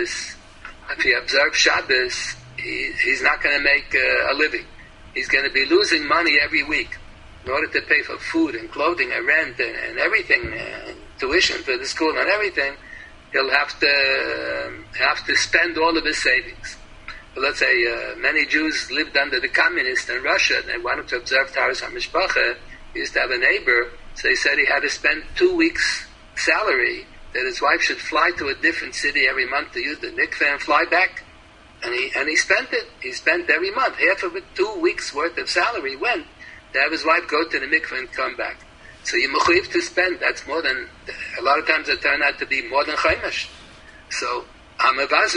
Shabbos, he's not going to make a living. He's going to be losing money every week in order to pay for food and clothing and rent and everything, tuition for the school and everything. He'll have to spend all of his savings. But let's say many Jews lived under the communists in Russia, and they wanted to observe Taharas HaMishpacha. He used to have a neighbor, so he said he had to spend 2 weeks' salary, that his wife should fly to a different city every month to use the mikveh and fly back. And he spent it. He spent every month, half of it, 2 weeks' worth of salary went to have his wife go to the mikveh and come back. So you're mechuyev to spend, that's more than, a lot of times it turned out to be more than chaimish. So, only applies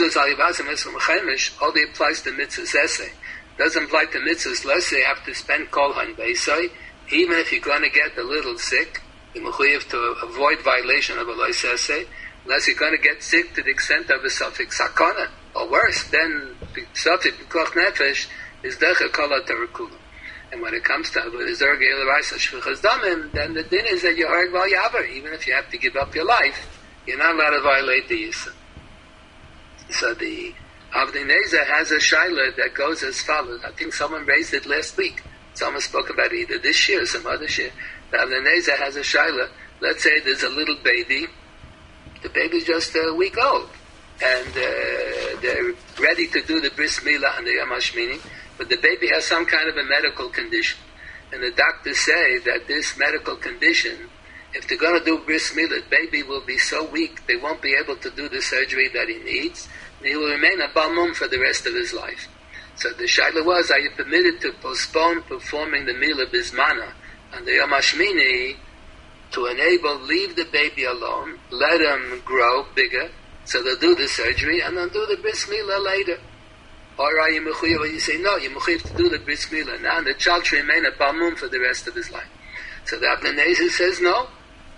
to mitzvah's essay. Doesn't apply to mitzvah's lesson. You have to spend kol hain beisai. Even if you're going to get a little sick, you're mechuyev to avoid violation of a lois essay, unless you're going to get sick to the extent of a suffix sakana, or worse, then suffix b'koch nefesh is decha kol ha-terakula. And when it comes to Avodah Zarah Geil Raisa Shvichas Damim, then the din is that you harg val yaver. Even if you have to give up your life, you're not allowed to violate the Yisra. So the Avnei Nezer has a shaila that goes as follows. I think someone raised it last week. Someone spoke about it either this year or some other year. The Avnei Nezer has a shaila. Let's say there's a little baby. The baby's just a week old. and they're ready to do the bris milah on the Yom HaShmini, but the baby has some kind of a medical condition. And the doctors say that this medical condition, if they're going to do bris milah, the baby will be so weak, they won't be able to do the surgery that he needs, and he will remain a balmum for the rest of his life. So the shaila was, are you permitted to postpone performing the milah bismana on the Yom HaShmini to leave the baby alone, let him grow bigger, so they'll do the surgery, and then do the bris milah later? Or are you mechuyev? Or you say, no, you're mechuyev to do the bris milah now, and the child should remain a balmum for the rest of his life. So the Abnei Nezer says, no,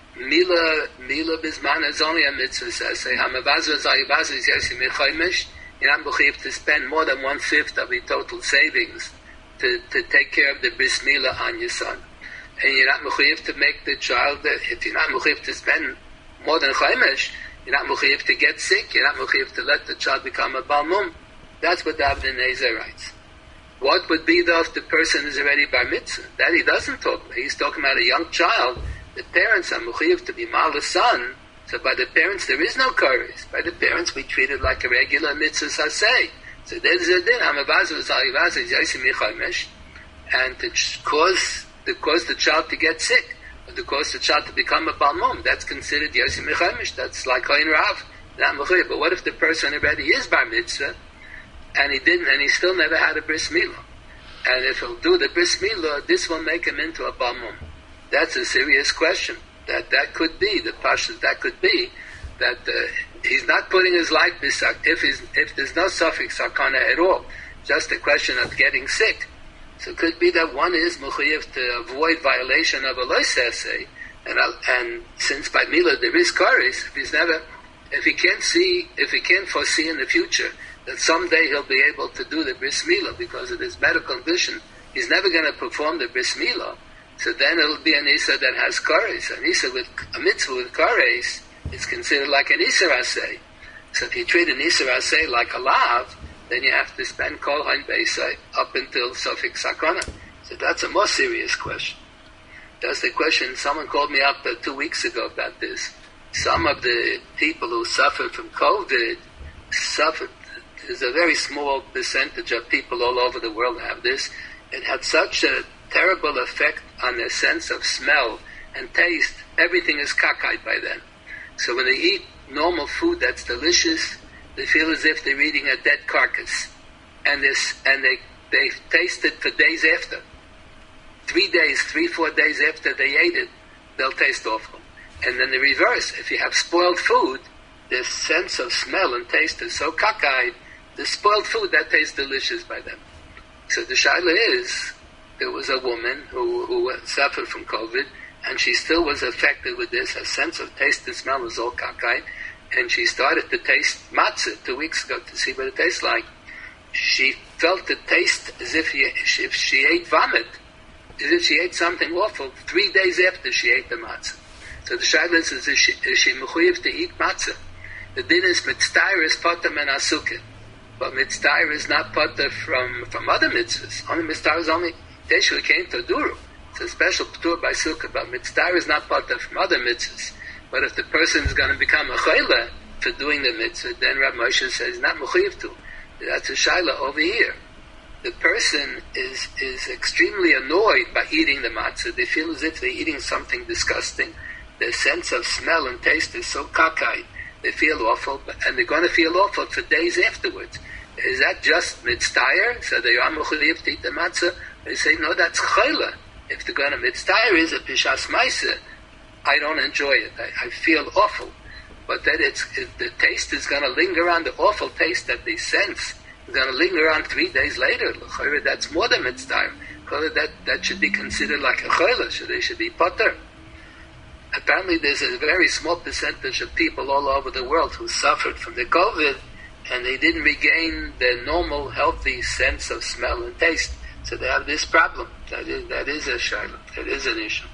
milah bismana is only a mitzvah. Say, hamavazu zayivazu is yesi mechoymish. You're not mechuyev to spend more than 1/5 of your total savings to take care of the bris milah on your son. And you're not mechuyev to make the child, if you're not mechuyev to spend more than choymish, you're not mechuyev to get sick, you're not mechuyev to let the child become a balmum. That's what the Abnei Nezer writes. What would be though if the person is already bar mitzvah? That he doesn't talk about. He's talking about a young child. The parents are mechuyev to be mal son. So by the parents there is no kares. By the parents we treat it like a regular mitzvah saseh. So there's a din. Hamavazu zayivazu is yasim yichaymesh, and to cause the child to get sick, or to cause the child to become a balmum, that's considered yasim yichaymesh. That's like kohen rav. Not mechuyev. But what if the person already is bar mitzvah? And he didn't, and he still never had a bris milah. And if he'll do the bris milah, this will make him into a balmum. That's a serious question. That could be the pashas. That could be that he's not putting his life if there's no suffix sakana at all, just a question of getting sick. So it could be that one is mechuyev to avoid violation of a loisese, and since by milah there is kares, if he can't foresee in the future that someday he'll be able to do the bris milah because of his medical condition, he's never going to perform the bris milah. So then it'll be an isa that has kares. An isa with a mitzvah with kares is considered like an isa aseh. So if you treat an isa aseh like a lav, then you have to spend kol hain beisa up until suffix sakana. So that's a more serious question. That's the question. Someone called me up 2 weeks ago about this. Some of the people who suffered from COVID suffered. There's a very small percentage of people all over the world have this. It had such a terrible effect on their sense of smell and taste. Everything is kakite by then. So when they eat normal food that's delicious, they feel as if they're eating a dead carcass. And they taste it for days after. 3-4 days after they ate it, they'll taste awful. And then the reverse, if you have spoiled food, the sense of smell and taste is so kakite, the spoiled food, that tastes delicious by them. So the shaila is, there was a woman who suffered from COVID, and she still was affected with this. Her sense of taste and smell was all kakite, and she started to taste matzah 2 weeks ago to see what it tastes like. She felt the taste as if she ate vomit, as if she ate something awful 3 days after she ate the matzah. So the shaila is she mechuyev to eat matzah? The din is mitztayr potter men asukin. But mitztayr is not potter from other mitzvahs. Only mitztayr is only Teshu came to Duru. It's a special ptur by Sukkah, but mitzvah is not part of from other mitzvahs. But if the person is going to become a chayla for doing the mitzvah, then Rav Moshe says not mechuyev to. That's a shaila over here. The person is extremely annoyed by eating the matzah. They feel as if they're eating something disgusting. Their sense of smell and taste is so kakite. They feel awful, and they're going to feel awful for days afterwards. Is that just mitzvah? So they are mechuyev to eat the matzah? They say, no, that's chayla. If the going to mitzvah is a pishas maisa, I don't enjoy it. I feel awful. But that the taste is going to linger on, the awful taste that they sense is going to linger on 3 days later. That's more than mitzvah. That should be considered like a chayla. So they should be potter. Apparently there's a very small percentage of people all over the world who suffered from the COVID, and they didn't regain their normal, healthy sense of smell and taste. So they have this problem. That is a shayla. That is an issue.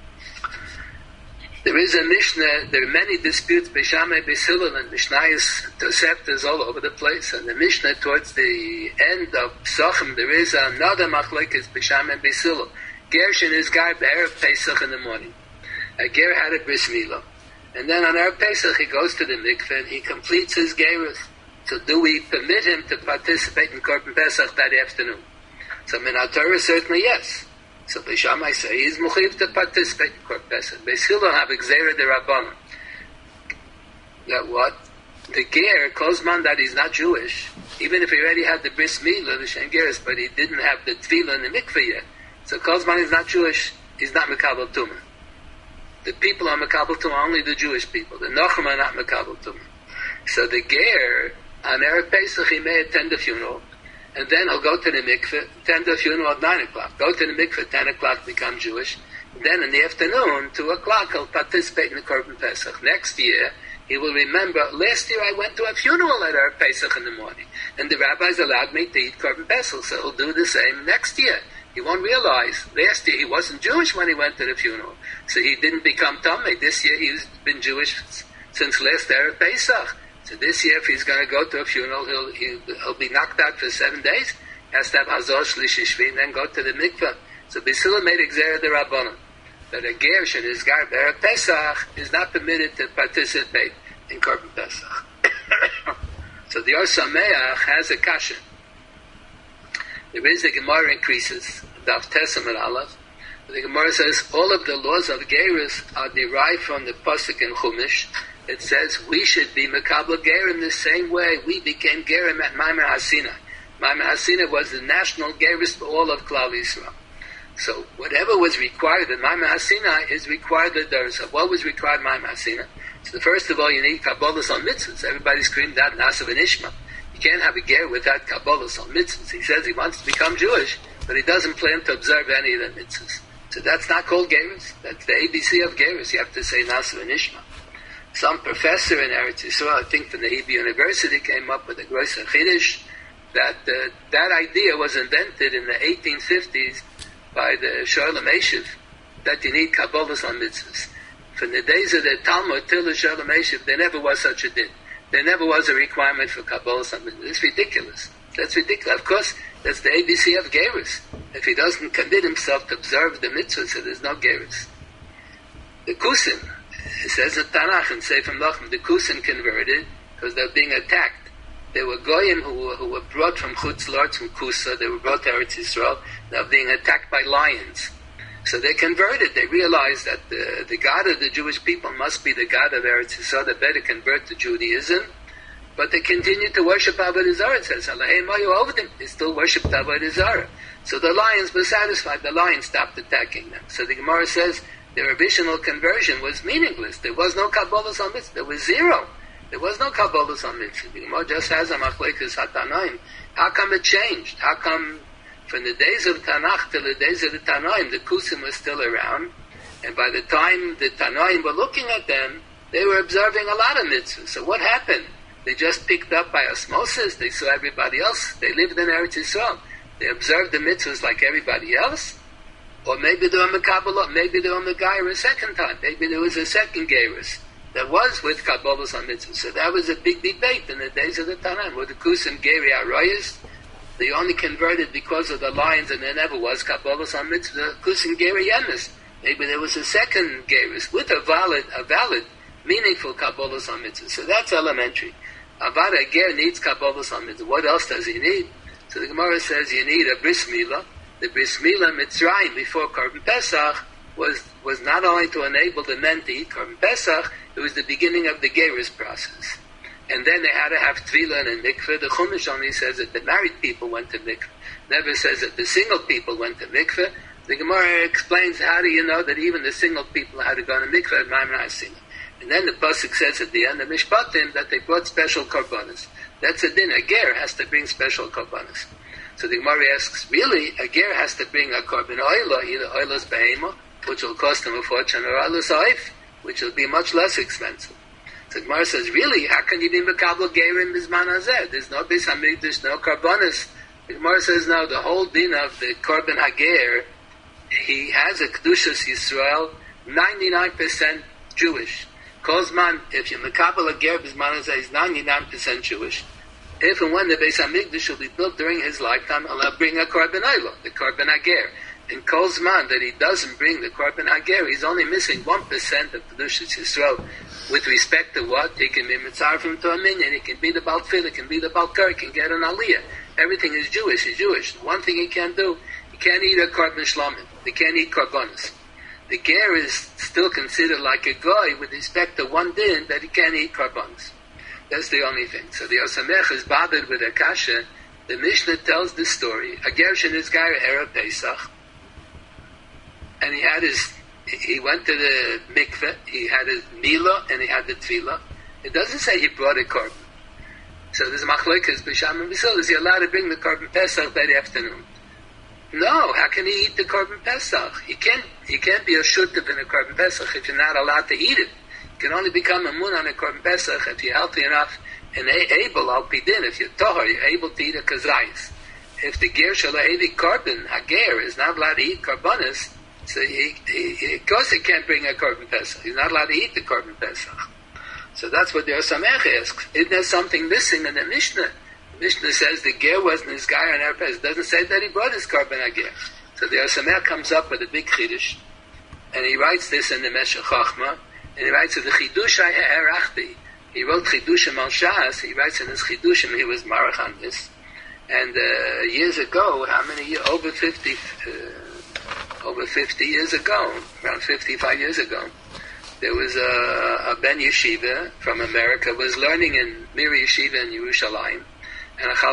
There is a Mishnah. There are many disputes. Beishamai, Beis Hillel, and Mishnayos, Toseftas all over the place. And the Mishnah towards the end of Psachim, there is another machlokes Beishamai, Beis Hillel. Ger shen is gar be'erev Pesach in the morning. A ger had a bris milah, And then on Erev Pesach, he goes to the mikveh and he completes his gerus. So do we permit him to participate in Korban Pesach that afternoon? So Min HaTorah, certainly yes. So Beis Shammai say he's mechuyev to participate in Korban Pesach. Beis Hillel have Gzeira D'Rabbanan. That what? The ger, Kozman, that he's not Jewish, even if he already had the bris milah, the shem gerus, but he didn't have the tefillah in the mikveh yet. So Kozman is not Jewish, he's not Mekabel Tumah. The people are Mekabel Tumah, only the Jewish people. The Nochim are not Mekabel Tumah. So the ger, on Erev Pesach, he may attend the funeral, and then he'll go to the mikveh, attend the funeral at 9 o'clock. Go to the mikveh, 10 o'clock, become Jewish. Then in the afternoon, 2 o'clock, he'll participate in the Korban Pesach. Next year, he will remember, last year I went to a funeral at Erev Pesach in the morning, and the rabbis allowed me to eat Korban Pesach, so he'll do the same next year. He won't realize, last year he wasn't Jewish when he went to the funeral, so he didn't become Tamei. This year he's been Jewish since last Erev Pesach. So this year, if he's going to go to a funeral, he'll be knocked out for 7 days, has to have Hazor Shlishi Shvi, and then go to the mikveh. So Beis Hillel made Gzeira D'Rabbanan, that a ger shen is gar b'Erev Pesach is not permitted to participate in Korban Pesach. So the Or Sameach has a kasha. There is a Gemara increases, Daf Tesam and Aleph. The Gemara says all of the laws of gerus are derived from the pasuk in Chumash. It says we should be Mekabel Gerim the same way we became Gerim at Maimer HaSinai. Maimer HaSinai was the national gerus for all of Klal Yisrael. So whatever was required at Maimer HaSinai is required at Dor. So what was required at Maimer HaSinai? So first of all, you need Kabbalas on mitzvahs. Everybody screamed out Nasav and Ishma. You can't have a ger without Kabbalas on mitzvahs. He says he wants to become Jewish, but he doesn't plan to observe any of the mitzvahs. So that's not called gerus. That's the ABC of gerus. You have to say Nasav and Ishma. Some professor in Eretz Yisrael, I think from the Hebrew University, came up with a Gross Chiddush that that idea was invented in the 1850s by the Sholem Eshiv, that you need Kabbalas on mitzvahs. From the days of the Talmud till the Sholem Eshiv, there never was such a din. There never was a requirement for Kabbalas on mitzvahs. It's ridiculous. That's ridiculous. Of course, that's the ABC of gerus. If he doesn't commit himself to observe the mitzvahs, so there's no gerus. The Kusim, it says in Tanakh and Sefer Melachim, the Kusim converted because they were being attacked. They were Goyim who were brought from Chutz La'aretz, from Kusa. They were brought to Eretz Yisrael. They were being attacked by lions. So they converted. They realized that the God of the Jewish people must be the God of Eretz Yisrael. They better convert to Judaism. But they continued to worship Avodah Zarah. It says, they still worshipped Avodah Zarah. So the lions were satisfied. The lions stopped attacking them. So the Gemara says, their original conversion was meaningless. There was no Kabbalas on mitzvah. There was zero. There was no Kabbalas on mitzvah. The Gemara just has a Machlekes HaTanaim. How come it changed? How come from the days of Tanakh till the days of the Tanaim, the Kusim was still around, and by the time the Tanaim were looking at them, they were observing a lot of mitzvahs. So what happened? They just picked up by osmosis. They saw everybody else. They lived in Eretz Yisrael. They observed the mitzvahs like everybody else. Or maybe they were Mekabbalah, maybe they were Megayer a second time. Maybe there was a second Gerus that was with Kabbalas on mitzvahs. So that was a big debate in the days of the Tanaim. Were the Kusim Geri Arayas? They only converted because of the lions, and there never was Kabbalas on mitzvahs. The Kusim Geri Yemis. Maybe there was a second Gerus with a valid, meaningful Kabbalas on mitzvahs. So that's elementary. Avad a ger needs Kabbalas on mitzvahs. What else does he need? So the Gemara says you need a bris milah. The bris milah Mitzrayim before Korban Pesach was not only to enable the men to eat Korban Pesach, it was the beginning of the gerus process. And then they had to have tefillah and mikveh. The Chumash only says that the married people went to mikveh. Never says that the single people went to mikveh. The Gemara explains how do you know that even the single people had to go to mikveh at Maimer HaSinai. And then the pasuk says at the end of Mishpatim that they brought special korbanos. That's a din. A ger has to bring special korbanos. So the Gemara asks, really, a ger has to bring a korban oila, either oilas behema, which will cost him a fortune, or oilas oif, which will be much less expensive. So the Gemara says, really, how can you be mekabel gerim bizman hazeh? There's no Beis Hamikdash, no korbanos. The Gemara says, no, the whole din of the korban hager, he has a kedushas Yisrael, 99% Jewish. Kozman, if you mekabel a ger bizman hazeh, he's 99% Jewish. If and when the Beis Hamikdash will be built during his lifetime, he'll bring a korban oila, the korban hager. In Kol Zman that he doesn't bring the korban hager, he's only missing 1% of Kedushas Yisrael. With respect to what? He can be mitzarfim to a minyan, he can be the Baltfil, he can be the Balkar, he can get an aliyah. Everything is Jewish, he's Jewish. One thing he can't do, he can't eat a korban shlomim. He can't eat korbanos. The ger is still considered like a goy with respect to one din that he can't eat korbanos. That's the only thing. So the Osamech is bothered with a kasha. The Mishnah tells this story. A Gershon is guy Erev Pesach, and he went to the mikveh, he had his milah, and he had the tefillah. It doesn't say he brought a korban. So there's machlokes b'sham and b'sil. Is he allowed to bring the korban Pesach that afternoon? No. How can he eat the korban Pesach? He can't be a shutav in a korban Pesach if you're not allowed to eat it. You can only become a mun on a korban Pesach if you're healthy enough and able, al pidin, if you're tahor, you're able to eat a kazayis. If the ger shala'edi korban, hager, is not allowed to eat korbanos, so of course he can't bring a korban Pesach. He's not allowed to eat the korban Pesach. So that's what the Osamech asks. Isn't there something missing in the Mishnah? The Mishnah says the ger wasn't his guy on Erev Pesach. It doesn't say that he brought his korban hager. So the Osamech comes up with a big chiddush, and he writes this in the Meshech Chochmah, and he writes the chidush ha'erachti. He wrote chidushim al Shas. He writes in his chidushim he was marach on this. And years ago, how many years? Over 50 years ago, around 55 years ago, there was a ben yeshiva from America was learning in Mir Yeshiva in Yerushalayim, and a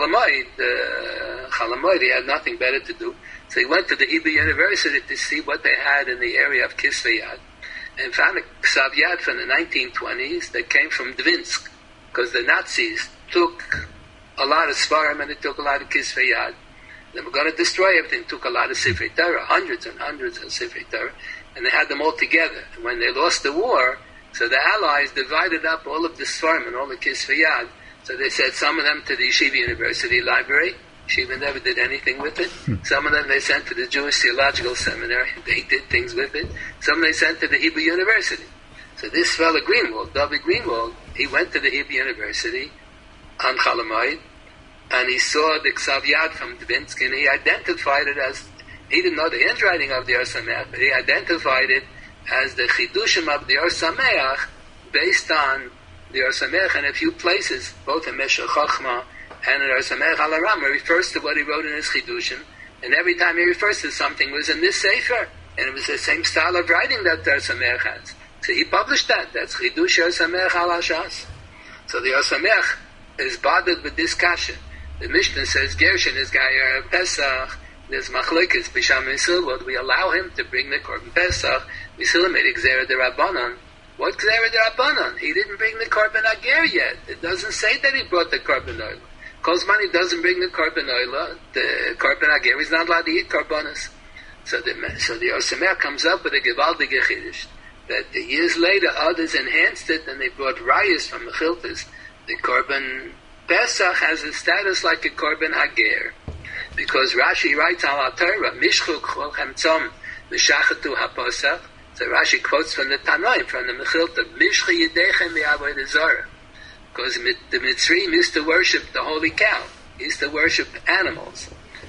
chalamoid, he had nothing better to do, so he went to the Hebrew University to see what they had in the area of Kisvei Yad, and found a ksav yad from the 1920s that came from Dvinsk, because the Nazis took a lot of Svarim and they took a lot of Kisvei Yad. They were going to destroy everything, took a lot of Sifrei Torah, hundreds and hundreds of Sifrei Torah, and they had them all together. And when they lost the war, so the Allies divided up all of the Svarim and all the Kisvei Yad. So they sent some of them to the Yeshiva University Library. Yeshiva never did anything with it. Some of them they sent to the Jewish Theological Seminary. They did things with it. Some they sent to the Hebrew University. So this fellow Greenwald, David Greenwald, he went to the Hebrew University on Chalamoid, and he saw the Ksav Yad from Dvinsk, and he identified it as, he didn't know the handwriting of the Or Sameach, but he identified it as the Chidushim of the Or Sameach, based on the Or Sameach in a few places, both in Meshech Chochmah and in Or Sameach al Aram, where he refers to what he wrote in his Chidushim, and every time he refers to something was in this Sefer, and it was the same style of writing that the Or Sameach has. So he published that. That's Chidush Or Sameach al Hashas. So the Or Sameach is bothered with this kasha. The Mishnah says Gershon is Gayer Pesach. There's machlokes b'sham misil. Would we allow him to bring the korban Pesach? Misil made gzera derabanan. What gzera derabanan? He didn't bring the korban hager yet. It doesn't say that he brought the korban oil. Kolzman he doesn't bring the korban oil. The korban hager is not allowed to eat korbanos. So the Or Sameach comes up with a gevaldige chiddush that years later others enhanced it and they brought rayas from the Chiltas. The korban Pesach has a status like a korban hager, because Rashi writes on Torah, Mishchuk chol chemtzom mishachatu haposach. So Rashi quotes from the Tanoim, from the Mechilta, Mishcha yedechem mi'avodah zarah, because the Mitzrayim used to worship the holy cow, he used to worship animals,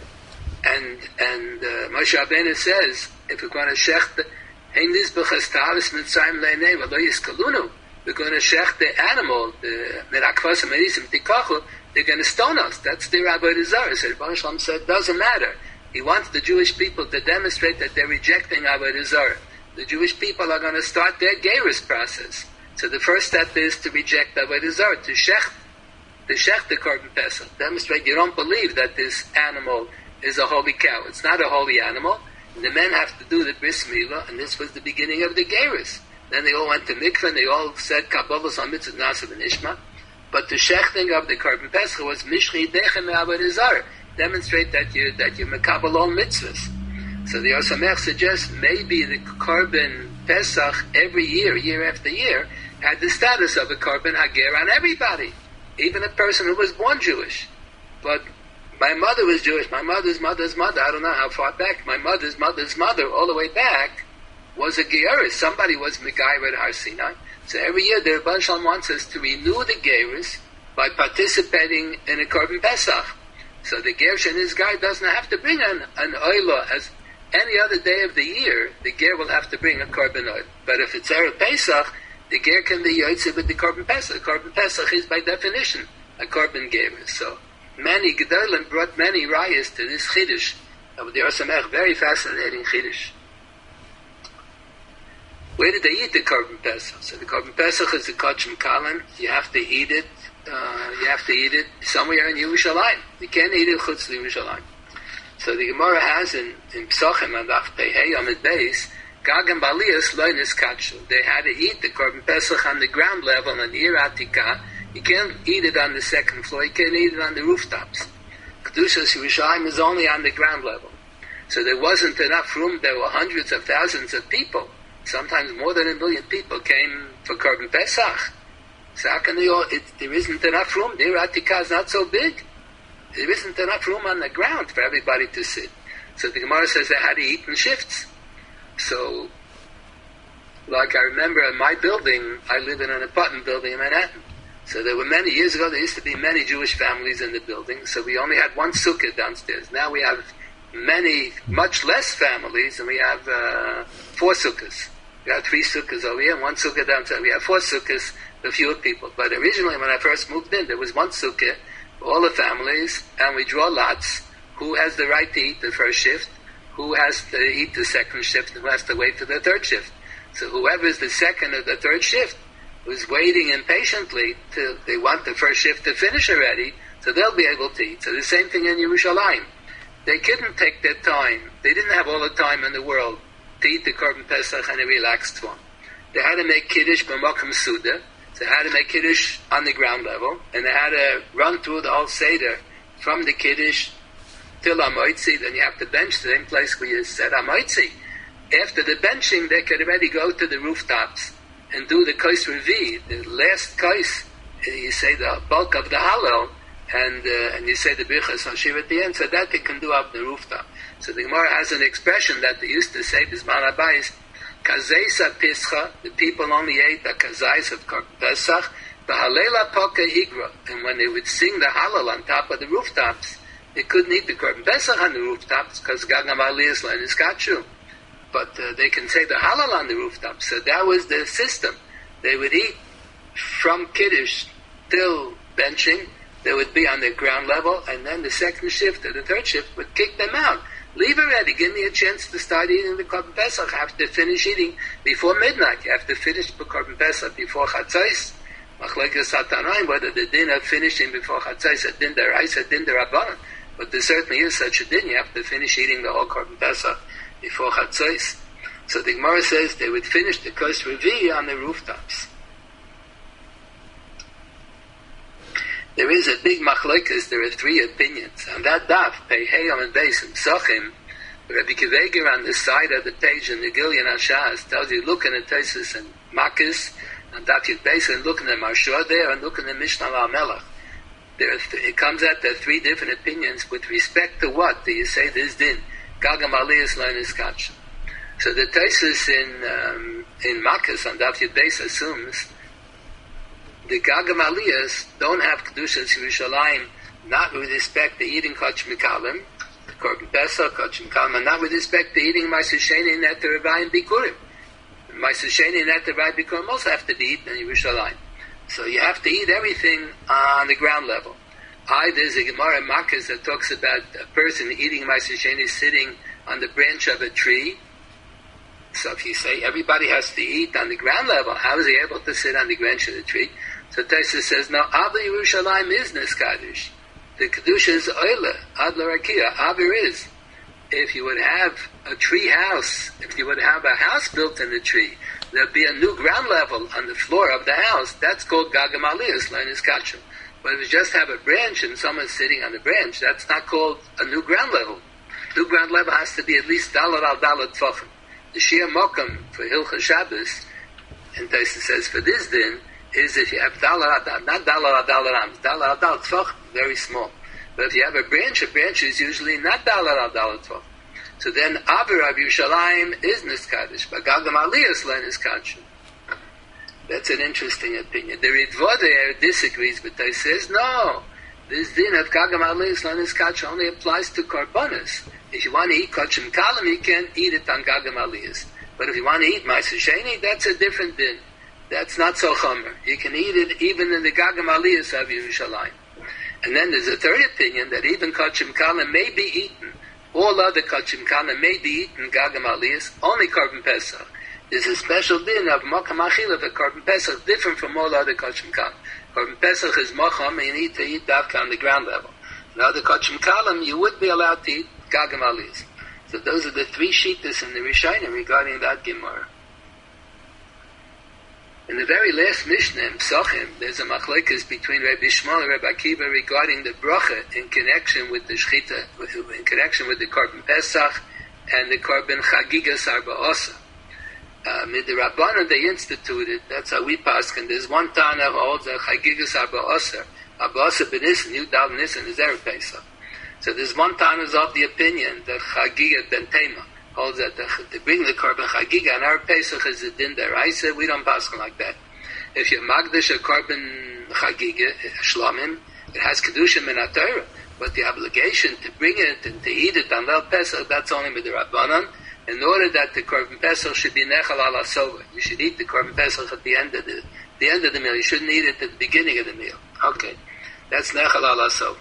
and Moshe Rabbeinu says, if we're going to shech the hein nizbachas ta'avis Mitzrayim le'nei v'lo yiskalunu, we're going to shech the animal, the merakvas amarisim tikachu, they're going to stone us. That's the Avodah Zarah. So Rebbeinu Shalom said, doesn't matter. He wants the Jewish people to demonstrate that they're rejecting Avodah Zarah. The Jewish people are going to start their Geirus process. So the first step is to reject Avodah Zarah, to shech the korban Pesach. Demonstrate you don't believe that this animal is a holy cow. It's not a holy animal. And the men have to do the bris milah, and this was the beginning of the Geirus. Then they all went to mikveh, and they all said Kabbalas on mitzvah Nasa and Ishma. But the shechting of the korban Pesach was Mishchi Dechem Avodah Zarah. Demonstrate that you're mekabel all mitzvahs. So the Or Sameach suggests maybe the korban Pesach every year, year after year, had the status of a korban hager on everybody, even a person who was born Jewish. But my mother was Jewish. My mother's mother's mother. I don't know how far back. My mother's mother's mother, all the way back, was a Geirus. Somebody was Megayra at Har Sinai. So every year the Rebbeinu Shalom wants us to renew the Geirus by participating in a korban Pesach. So the Gershon, this guy doesn't have to bring an oila as any other day of the year. The Ger will have to bring a korban oil. But if it's Erev Pesach, the ger can be yotzei with the Korban Pesach. Korban Pesach is by definition a Korban ger. So many Gedolim brought many rayas to this Chiddush of the Ohr Somayach, very fascinating Chiddush. Where did they eat the Korban Pesach? So the Korban Pesach is a Kachim Kalim. You have to eat it. You have to eat it somewhere in Yerushalayim. You can't eat it chutz Yerushalayim. So the Gemara has in Psachim and Daf Pei Hey Amid Beis, Gag and Balias loinis katshu. They had to eat the Korban Pesach on the ground level on the Ir Atika. You can't eat it on the second floor. You can't eat it on the rooftops. Kedushas Yerushalayim is only on the ground level. So there wasn't enough room. There were hundreds of thousands of people. Sometimes more than 1 million people came for Korban Pesach. So how can there isn't enough room? The Ir Atika is not so big. There isn't enough room on the ground for everybody to sit. So the Gemara says they had to eat in shifts. So, like I remember in my building, I live in an apartment building in Manhattan. So there were many years ago, there used to be many Jewish families in the building. So we only had one sukkah downstairs. Now we have much less families, and we have 4 sukkahs. We have 3 sukkahs over here and 1 sukkah downstairs. We have 4 sukkahs for fewer people. But originally, when I first moved in, there was 1 sukkah for all the families, and we draw lots. Who has the right to eat the first shift? Who has to eat the second shift? And who has to wait for the third shift? So whoever is the second or the third shift who's waiting impatiently till they want the first shift to finish already, so they'll be able to eat. So the same thing in Yerushalayim. They couldn't take their time. They didn't have all the time in the world to eat the Korban Pesach in a relaxed one. They had to make Kiddush b'makom Suda. So they had to make Kiddush on the ground level, and they had to run through the whole Seder from the Kiddush till Amoitzi. Then you have to bench the same place where you said Amoitzi. After the benching, they could already go to the rooftops and do the Kos Revi, the last Kos. You say the bulk of the Hallel, and you say the Birchas Hashiv at the end, so that they can do up the rooftop. So the Gemara has an expression that they used to say, Bisman Abayis, Kazeisa Pischa, the people only ate the Kazais of Korban Pesach, the Halela Poka Higra, and when they would sing the Hallel on top of the rooftops, they couldn't eat the Korban Pesach on the rooftops, because Gagam Aliyas Lenis Kachu. But they can say the Hallel on the rooftops. So that was the system. They would eat from Kiddush till benching. They would be on the ground level, and then the second shift or the third shift would kick them out. Leave already. Give me a chance to start eating the Korban Pesach. I have to finish eating before midnight. You have to finish the Korban Pesach before Chatzos. Machlekes Hatanaim, whether the din of finishing before Chatzos, a din deraisa, a din derabanan. But there certainly is such a din. You have to finish eating the whole Korban Pesach before Chatzos. So the Gemara says they would finish the Kos Revi on the rooftops. There is a big machlokes. There are 3 opinions. On that daf, Pei Hey Amid Beis and Psachim, Rabbi Kiveger on the side of the page in the Gilyon Hashaz tells you, look in the Tosfos and Makis, and Daf Yud Beis, and look in the Marshua there, and look in the Mishnah Melech. It comes out there 3 different opinions with respect to what do you say this din? Gagam Aliyas Lenis Kach. So the Tosfos in Makis on Daf Yud Beis assumes the Gagam Aliyas don't have Kedushas Yerushalayim, not with respect to eating Kach Mikalim, Korban Pesach, Kach Mikalim, and not with respect to eating Ma'aser Sheni and Neter Ravai and Bikurim. Ma'aser Sheni and Neter Ravai and Bikurim also have to be eaten in Yerushalayim. So you have to eat everything on the ground level. There's a Gemara in Makkas that talks about a person eating Ma'aser Sheni sitting on the branch of a tree. So if you say everybody has to eat on the ground level, how is he able to sit on the branch of the tree? So Tosfos says, no, Abba Yerushalayim is Niskadish. The Kedusha is Oile, Adler Rakia. Abba is. If you would have a tree house, if you would have a house built in the tree, there'd be a new ground level on the floor of the house. That's called Gagam Aliyas, Lenis Kachu. But if you just have a branch and someone's sitting on the branch, that's not called a new ground level. New ground level has to be at least Dalar al Dalar Tfachim. The Shia Mokam for Hilchah Shabbos, and Tosfos says for this din, is if you have Dalar al not Dalar al Dalar Ams, Dalar al Dalar Tfachim, very small. But if you have a branch is usually not Dalar al Dalar Tfachim. So then Aver of Yerushalayim is Niskadish, but Gagam Aliyas Len is Kachu. That's an interesting opinion. The Ritva there disagrees, but they says no. This din of Gagam Aliyas Len is Kachu only applies to Korbanos. If you want to eat Kachim Kalim, you can't eat it on Gagam Aliyas. But if you want to eat Ma'aser Sheni, that's a different din. that's not so chomer. You can eat it even in the Gagam Aliyas of Yerushalayim. And then there's a third opinion that even Kachim Kala may be eaten. All other Kachim Kala may be eaten Gagam Aliyas, only Korban Pesach. There's a special din of Makam Achila for Korban Pesach, different from all other Kachim Kala. Korban Pesach is Macham, and you need to eat Davka on the ground level. In other Kachim Kalam, you would be allowed to eat Gagam Aliyas. So those are the three shittas in the Rishonim regarding that Gemara. In the very last Mishnah in Psachim, there's a machlekes between Rabbi Shmuel and Rabbi Akiva regarding the bracha in connection with the shchita, in connection with the Korban Pesach and the Korban Chagigas Arba Osa. Mid the Rabbanan they instituted, that's how we paskin. There's one Tana who holds that Chagigas Arba Osa b'Nissen, Yudal Nissen is Erev Pesach. So there's one Tana who's of the opinion that Chagiga Ben Tema holds that to bring the Korban Chagiga and our Pesach is a din deraisa. We don't pass like that. If you magdish a Korban Chagiga, Shlamim, it has Kedushim in Torah, but the obligation to bring it and to eat it on Leil Pesach, that's only with the Rabbanan, in order that the Korban Pesach should be Nechal ala Sova. You should eat the Korban Pesach at the end of the meal. You shouldn't eat it at the beginning of the meal. Okay. That's Nechal ala Sova.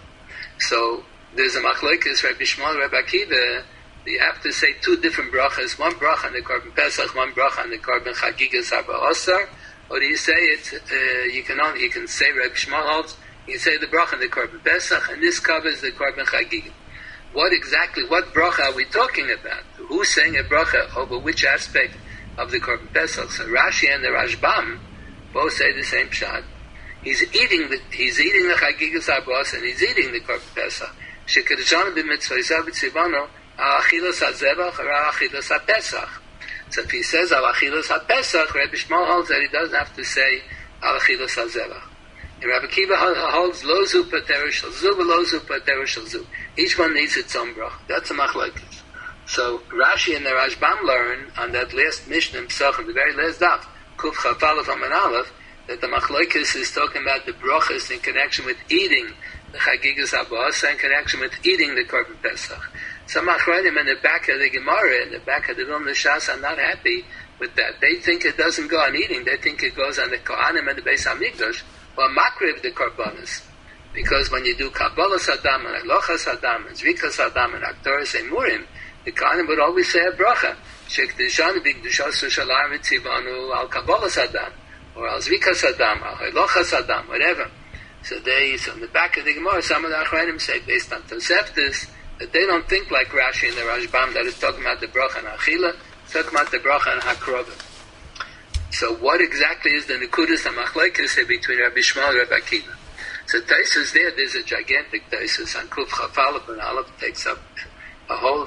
So, there's a machlokes, Rabbi Shmuel, Rabbi Akiva. You have to say two different brachas, one bracha on the Korban Pesach, one bracha on the Korban Chagigas Arba Osar, or do you say it, you can say Rabbi Shmuel holds, you say the bracha on the Korban Pesach, and this covers the Korban Chagiga. What bracha are we talking about? Who's saying a bracha over which aspect of the Korban Pesach? So Rashi and the Rashbam both say the same pshat. He's eating the Chagigas Arba Osar, and he's eating the Korban Pesach. Shekadishana b'mitzvah yisav b'tzivano, Achilas HaZevach or Achilas HaPesach. So if he says Al Achilas HaPesach, Rabbi Shmuel holds that he doesn't have to say Al Achilas HaZevach. And Rabbi Akiva holds Lozu Pater Shel Zu, Lozu Pater Shel Zu. Each one needs its own brach. That's a machlokes. So Rashi and the Rashbam learn on that last Mishnah in Pesachim, the very last daf, Kuf Chaf Aleph Amud Aleph, that the machlokes is talking about the brachas in connection with eating the Chagigas Abba in connection with eating the Korban Pesach. Some Achronim in the back of the Gemara, in the back of the Vilna Shas, are not happy with that. They think it doesn't go on eating. They think it goes on the Kohanim and the Beis HaMikdash, or Makriv the Korbanos. Because when you do Kabbalah Saddam and Alochas Saddam and Zvikas Saddam and Aktoris Emurim, the Kohanim would always say a bracha. Shekdishanu b'Kdushas Shalar Mitzivanu al Kabbalah Saddam, or al Zvikas Saddam, al Alochas Saddam, whatever. So in the back of the Gemara, some of the Achronim say, based on Toseftis, that they don't think like Rashi and the Rashbam, that it's talking about the bracha and Achila, it's talking about the bracha and Hakrovim. So what exactly is the Nekudas HaMachlekes between Rabbi Shmuel and Rabbi Akiva? So Taisus there's a gigantic Taisus on Kuf Chaf Aleph, and Aleph takes up the whole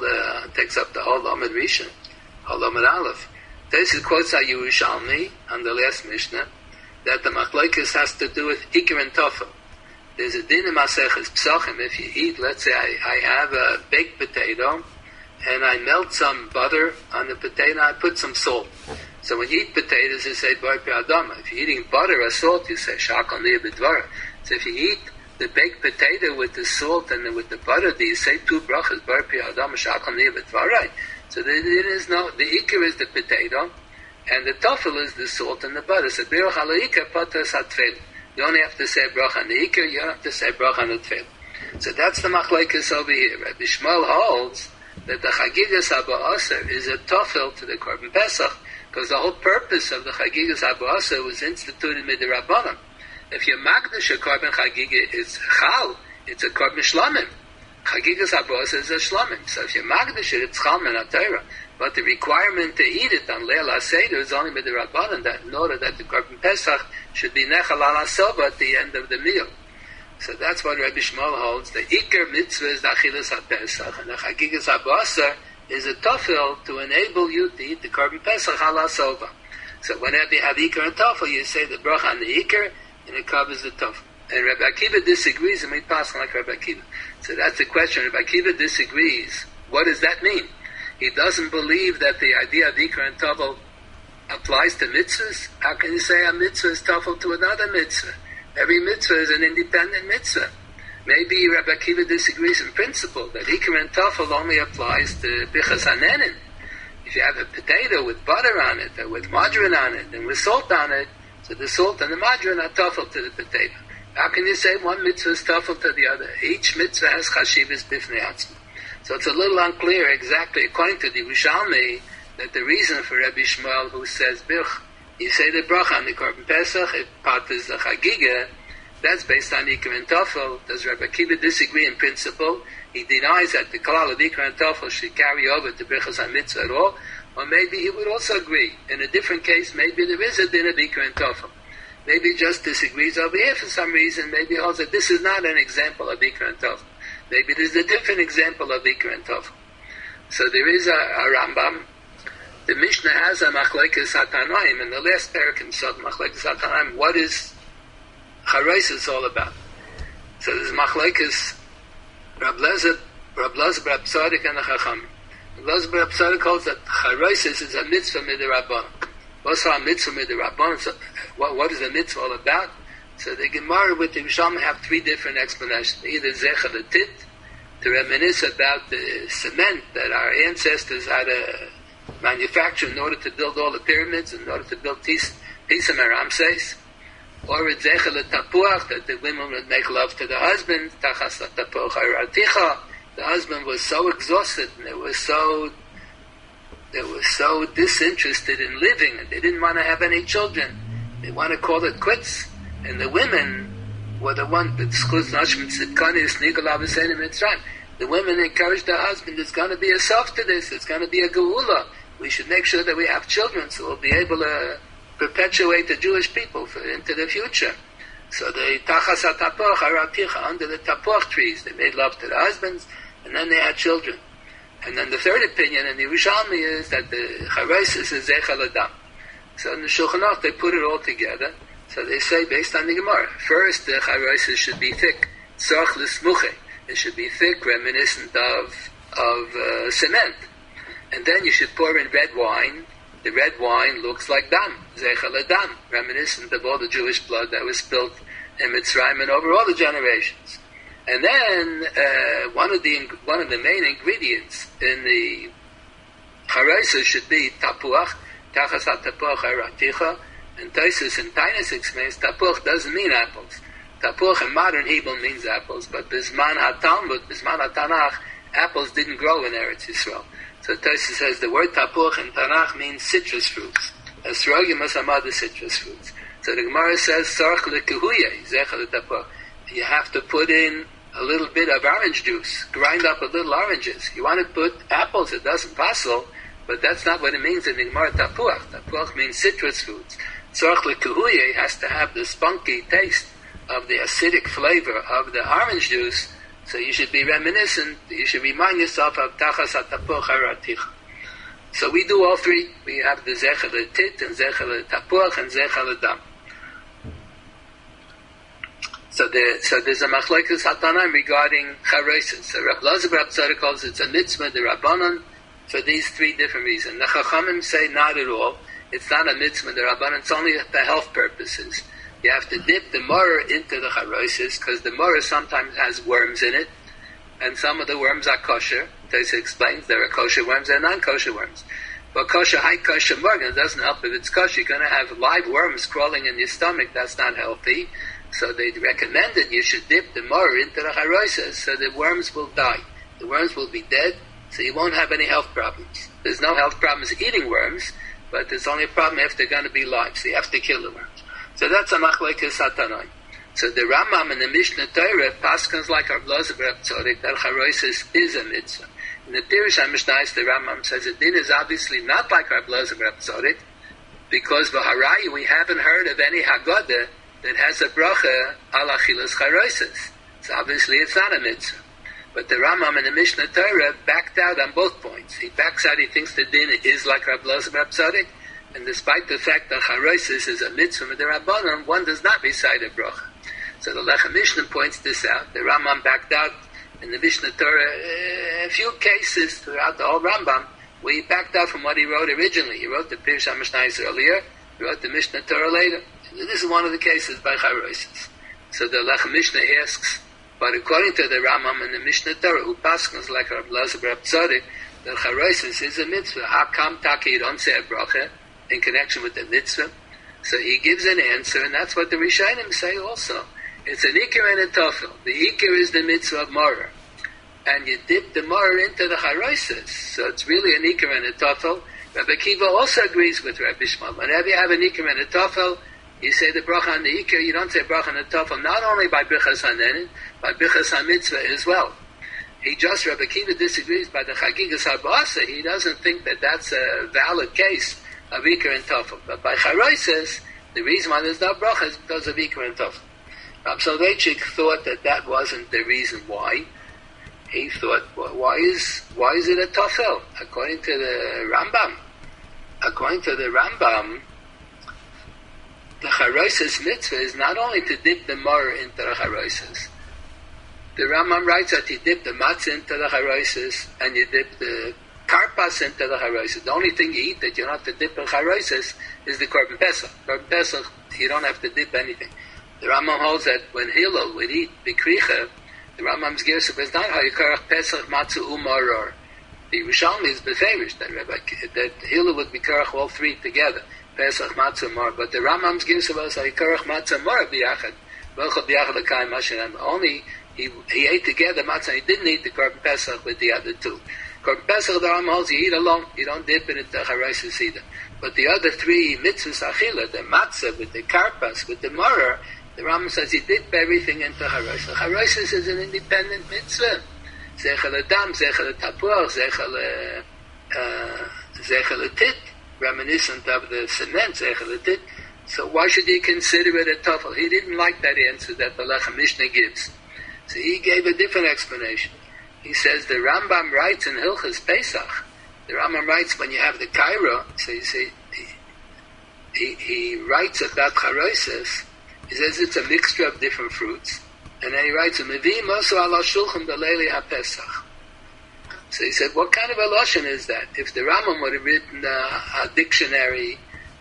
Amud Rishon, whole Amud Aleph. Taisus quotes Yerushalmi on the last Mishnah, that the machlokes has to do with Iker and Tofel. There's a din in Maseches Psachim. If you eat, let's say I have a baked potato, and I melt some butter on the potato, I put some salt. So when you eat potatoes, you say Bar Pi Adama. If you're eating butter or salt, you say Shakal Niyah B'Dvara. So if you eat the baked potato with the salt and with the butter, do you say two brachas, Bar Pi Adama, Shakal Niyah B'Dvara? So the Iker is the potato, and the Tofel is the salt and the butter. So Biruch Halaika Patas HaTfel. You only have to say bracha on the Iker, you don't have to say bracha on the Tfil. So that's the machlokes over here. Rabbi Shmuel holds that the Chagigas Abba Aser is a tofel to the Korban Pesach, because the whole purpose of the Chagigas Abba Aser was instituted mid the Rabbanim. If you magdish a Korban Chagiga, it's Chal, it's a Korban Shlamim. Chagigas Abba Aser is a Shlamim. So if you magdish it, it's Chal Min HaTorah. But the requirement to eat it on Leil HaSeder is only with the Rabbanan, that in order that the Korban Pesach should be Nechal ala Soba at the end of the meal. So that's what Rabbi Shmuel holds. The Iker mitzvah is the Achilas HaPesach, and the Chagigas HaBasar is a tofel to enable you to eat the Korban Pesach ala Soba. So whenever you have Iker and tofel, you say the bracha on the Iker, and it covers the tofel. And Rabbi Akiva disagrees, and we pass like Rabbi Akiva. So that's the question. Rabbi Akiva disagrees. What does that mean? He doesn't believe that the idea of Iker and tofel applies to mitzvahs. How can you say a mitzvah is tofel to another mitzvah? Every mitzvah is an independent mitzvah. Maybe Rabbi Akiva disagrees in principle that Iker and tofel only applies to bichas hanenin. If you have a potato with butter on it, or with margarine on it, and with salt on it, So the salt and the margarine are tafel to the potato. How can you say one mitzvah is tafel to the other? Each mitzvah has chashivas bifnei atzma. So it's a little unclear exactly, according to the Yerushalmi, that the reason for Rabbi Shmuel, who says, Birch, you say the bracha on the Korban Pesach, it part is the Chagiga, that's based on Ikar and Tafel. Does Rabbi Akiva disagree in principle? He denies that the Kalal of Ikar and Tafel should carry over to Birchas HaMitzvah at all, or maybe he would also agree. In a different case, maybe there is a din of Ikar and Tafel. Maybe he just disagrees over here for some reason. Maybe also this is not an example of Ikar and Tafel. Maybe there's a different example of Ikar and Tafel. So there is a Rambam. The Mishnah has a Machlekes HaTanaim, in the last parak himself, Machlekes HaTanaim, what is Charaisis all about? So there's Machlekes Rab Lezer, Rab Tzadik, and the Chachamim. Rab Tzadik calls that Charaisis is a mitzvah midirabbanan. What's a mitzvah midirabbanan? So what is a mitzvah all about? So the Gemara with the Yerushalmi have three different explanations. Either Zecher L'Tit, to reminisce about the cement that our ancestors had manufacture in order to build all the pyramids, in order to build Pisam and Ramses, or it's Zecher L'Tapuach, that the women would make love to the husband, Tachas L'Tapuach Araticha. The husband was so exhausted, and they were so disinterested in living, and they didn't want to have any children. They want to call it quits. And the women were the ones that the women encouraged their husband, there's going to be a self to this, it's going to be a geula. We should make sure that we have children so we'll be able to perpetuate the Jewish people into the future. So they tachas hatapoch haraticha, under the tapoch trees, they made love to the husbands, and then they had children. And then the third opinion in the Yerushalmi is that the charaisis is zecher l'dam. So in the Shulchan Aruch they put it all together. So they say, based on the Gemara, first the charaisis should be thick, tzarch l'smuche. It should be thick, reminiscent of cement. And then you should pour in red wine. The red wine looks like dam, zecher l'dam, reminiscent of all the Jewish blood that was spilled in Mitzrayim and over all the generations. And then one of the main ingredients in the charaisis should be tapuach, tachas hatapuach haraticha. And Taisus and Tainus explains tapuach doesn't mean apples. Tapuach in modern Hebrew means apples, but Bisman HaTalmud, Bisman HaTanach, apples didn't grow in Eretz Yisrael. So Taisus says the word tapuach in Tanakh means citrus fruits. Esrogim is the citrus fruits. So the Gemara says sarch lekehuye, zecher tapuach. You have to put in a little bit of orange juice, grind up a little oranges. You want to put apples, it doesn't passel, but that's not what it means in the Gemara tapuach. Tapuach means citrus fruits. Tzorch lekehuye has to have the spunky taste of the acidic flavor of the orange juice, so you should be reminiscent, you should remind yourself of tachas hatapuach haraticha. So we do all three. We have the zecher l'tit, and zecher l'tapuach, and zecher l'dam. So there's a machlekes hatanaim regarding charaisis. So Rab Lazar Rab Tzadok calls it a mitzvah d'Rabbanan for these three different reasons. The Chachamim say not at all. It's not a mitzvah d'Rabbanan. It's only for health purposes. You have to dip the morah into the charaisis because the morah sometimes has worms in it, and some of the worms are kosher. Taisa explains there are kosher worms and non-kosher worms. But kosher, high kosher morgan, it doesn't help if it's kosher. You're going to have live worms crawling in your stomach. That's not healthy. So they recommended you should dip the morah into the charaisis so the worms will die. The worms will be dead, so you won't have any health problems. There's no health problems eating worms, but there's only a problem if they're going to be live, so you have to kill the worms. So that's a machlekes hatanaim. So the Rambam in the Mishnah Torah paskins like Rab Lazar Rab Tzadok that charaisis is a mitzvah. In the Pirush HaMishnayos, the Rambam says the din is obviously not like Rab Lazar Rab Tzadok, because v'harayu we haven't heard of any Haggadah that has a bracha al achilas charaisis. So obviously it's not a mitzvah. But the Rambam in the Mishnah Torah backed out on both points. He backs out, he thinks the din is like Rab Lazar Rab Tzadok, and despite the fact that charaisis is a mitzvah with the Rabbanon, one does not recite a bracha. So the Lechem Mishnah points this out. The Rambam backed out in the Mishnah Torah a few cases throughout the whole Rambam where he backed out from what he wrote originally. He wrote the Pirush HaMishnayos earlier, he wrote the Mishnah Torah later. This is one of the cases by charaisis. So the Lechem Mishnah asks, but according to the Rambam and the Mishnah Torah, who paskins like Rab Lazar Rab Tzadok, that charaisis is a mitzvah. How come Taki you don't say a bracha in connection with the mitzvah? So he gives an answer, and that's what the Rishonim say also. It's an Iker and a Tofel. The Iker is the mitzvah of Morer. And you dip the Morer into the Charoises. So it's really an Iker and a Tofel. Rabbi Akiva also agrees with Rabbi Shmuel. Whenever you have an Iker and a Tofel, you say the bracha on the Iker, you don't say bracha on the Tofel, not only by Birchas HaNenin, by Birchas HaMitzvah as well. He just, Rabbi Akiva disagrees by the Chagigas HaBa'asa. He doesn't think that that's a valid case of Iker and Tofel. But by Charoises, the reason why there's no bracha is because of Iker and Tofel. Rab Soloveitchik thought that wasn't the reason why. He thought, well, why is it a Tofel? According to the Rambam, the Charoises mitzvah is not only to dip the Morer into the Charoises. The Rambam writes that you dip the matzah into the Charoises and you dip the karpas into the Charoises. The only thing you eat that you don't have to dip in Charoises is the Korban Pesach. Korban Pesach, you don't have to dip anything. The Rambam holds that when Hillel would eat Bikricha, the Rambam's Gersa was not how you karach Pesach, Matzah, Umaror. The Yerushalmi is beferish that Hillel would be karach all three together, Pesach, Matzah, Umaror. But the Rambam's Gersa was how you karach Matzah, Umaror biyachad. Velchot biyachad l'kayim Hashem. Only he ate together Matzah. He didn't eat the Korban Pesach with the other two. Korban Pesach, the Rambam holds, you eat alone. You don't dip it into Charoises either. But the other three mitzvahs achila, the Matzah with the karpas, with the Morer, the Rambam says he dip everything into Charoises. Charoises is an independent mitzvah. Zechel Adam, Zechel Tapuach, Zechel Tit, reminiscent of the cement, Zechel Tit. So why should he consider it a Tofel? He didn't like that answer that the Lechem Mishnah gives. So he gave a different explanation. He says the Rambam writes in Hilchas Pesach. The Rambam writes when you have the Kairo, so you see, he writes about Charoises. He says it's a mixture of different fruits. And then he writes, Mevi Mosu ala shulchan b'leili ha-Pesach. So he said, what kind of a lashon is that? If the Rambam would have written a dictionary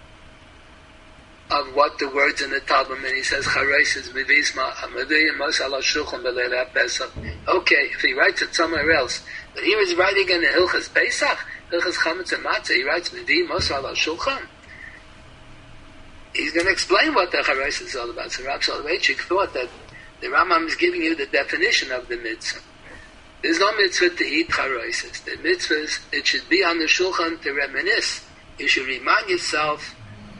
of what the words in the Talmud, and he says, Charoises, Mevi Mosu ala shulchan b'leili ha-Pesach. Okay, if he writes it somewhere else. But here he's writing in the Hilchas Pesach, Hilchas Chametz and Matzah, he writes, Mevi Mosu ala shulchan. He's going to explain what the Charoises is all about. So Rab Soloveitchik thought that the Rambam is giving you the definition of the mitzvah. There's no mitzvah to eat Charoises. The mitzvah is, it should be on the shulchan to reminisce. You should remind yourself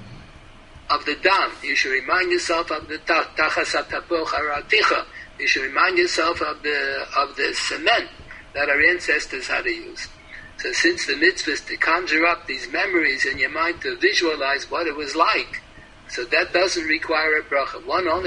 of the dam. You should remind yourself of the tachas hatapoch haraticha. You should remind yourself of the cement that our ancestors had to use. So since the mitzvah is to conjure up these memories in your mind to visualize what it was like, so that doesn't require a bracha. One only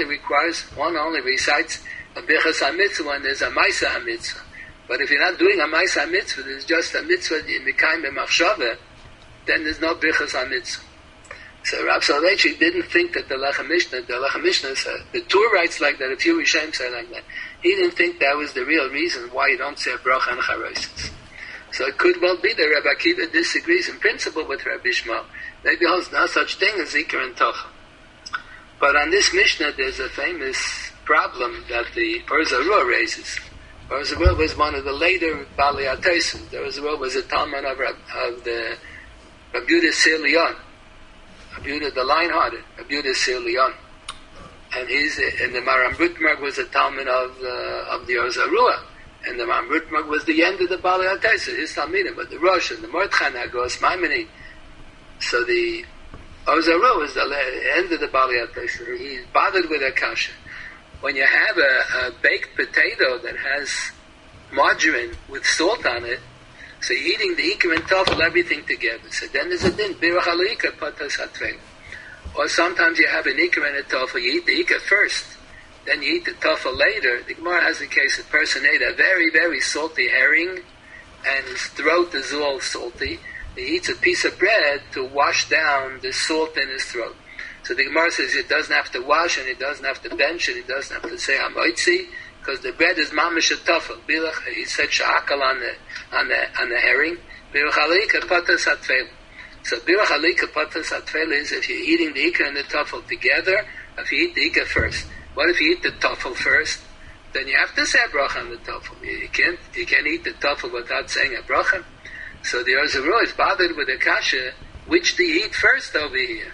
recites a Birchas HaMitzvah when there's a Maisa HaMitzvah. But if you're not doing a Maisa HaMitzvah, there's just a mitzvah in Mekayim B'machshava, then there's no Birchas HaMitzvah. So Rab Soloveitchik didn't think that the Lechem Mishnah, the Tur writes like that, a few Rishonim say like that. He didn't think that was the real reason why you don't say a bracha on Charoises. So it could well be that Rabbi Akiva disagrees in principle with Rabbi Shmuel. Maybe there's no such thing as Iker and Tofel. But on this Mishnah, there's a famous problem that the Or Zarua raises. Or Zarua was one of the later Bali HaTosim. Or Zarua was a Talmud of the Rabbi Yehuda Seir Leon, Rabbi Yehuda the Lion-Hearted, Rabbi Yehuda Seir Leon. And the Maram Rutmerg was a Talmud of the Or Zarua. And the Maram Rutmerg was the end of the Bali HaTosim, his Talmidim, but the Rosh and the Mordechai Nagos, Maimoni. So the Or Zarua was the end of the Bali HaTosim. He's bothered with a kasha. When you have a baked potato that has margarine with salt on it, so you're eating the Iker and Tofel, everything together. So then there's a din, Birach al Iker patas hatveil. Or sometimes you have an Iker and a Tofel, you eat the Iker first, then you eat the Tofel later. The Gemara has a case, a person ate a very, very salty herring, and his throat is all salty. He eats a piece of bread to wash down the salt in his throat. So the Gemara says he doesn't have to wash, and he doesn't have to bench, and he doesn't have to say hamoitzi, because the bread is mamish tafel. He said sha'akal on the herring. Birach alika patas hatfel. So birach alika patas hatfel is if you're eating the ikar and the tafel together. If you eat the ikar first, what if you eat the tafel first? Then you have to say a bracha on the tafel. You can't eat the tafel without saying a bracha. So the Or Zarua is bothered with the kasha, which do you eat first over here?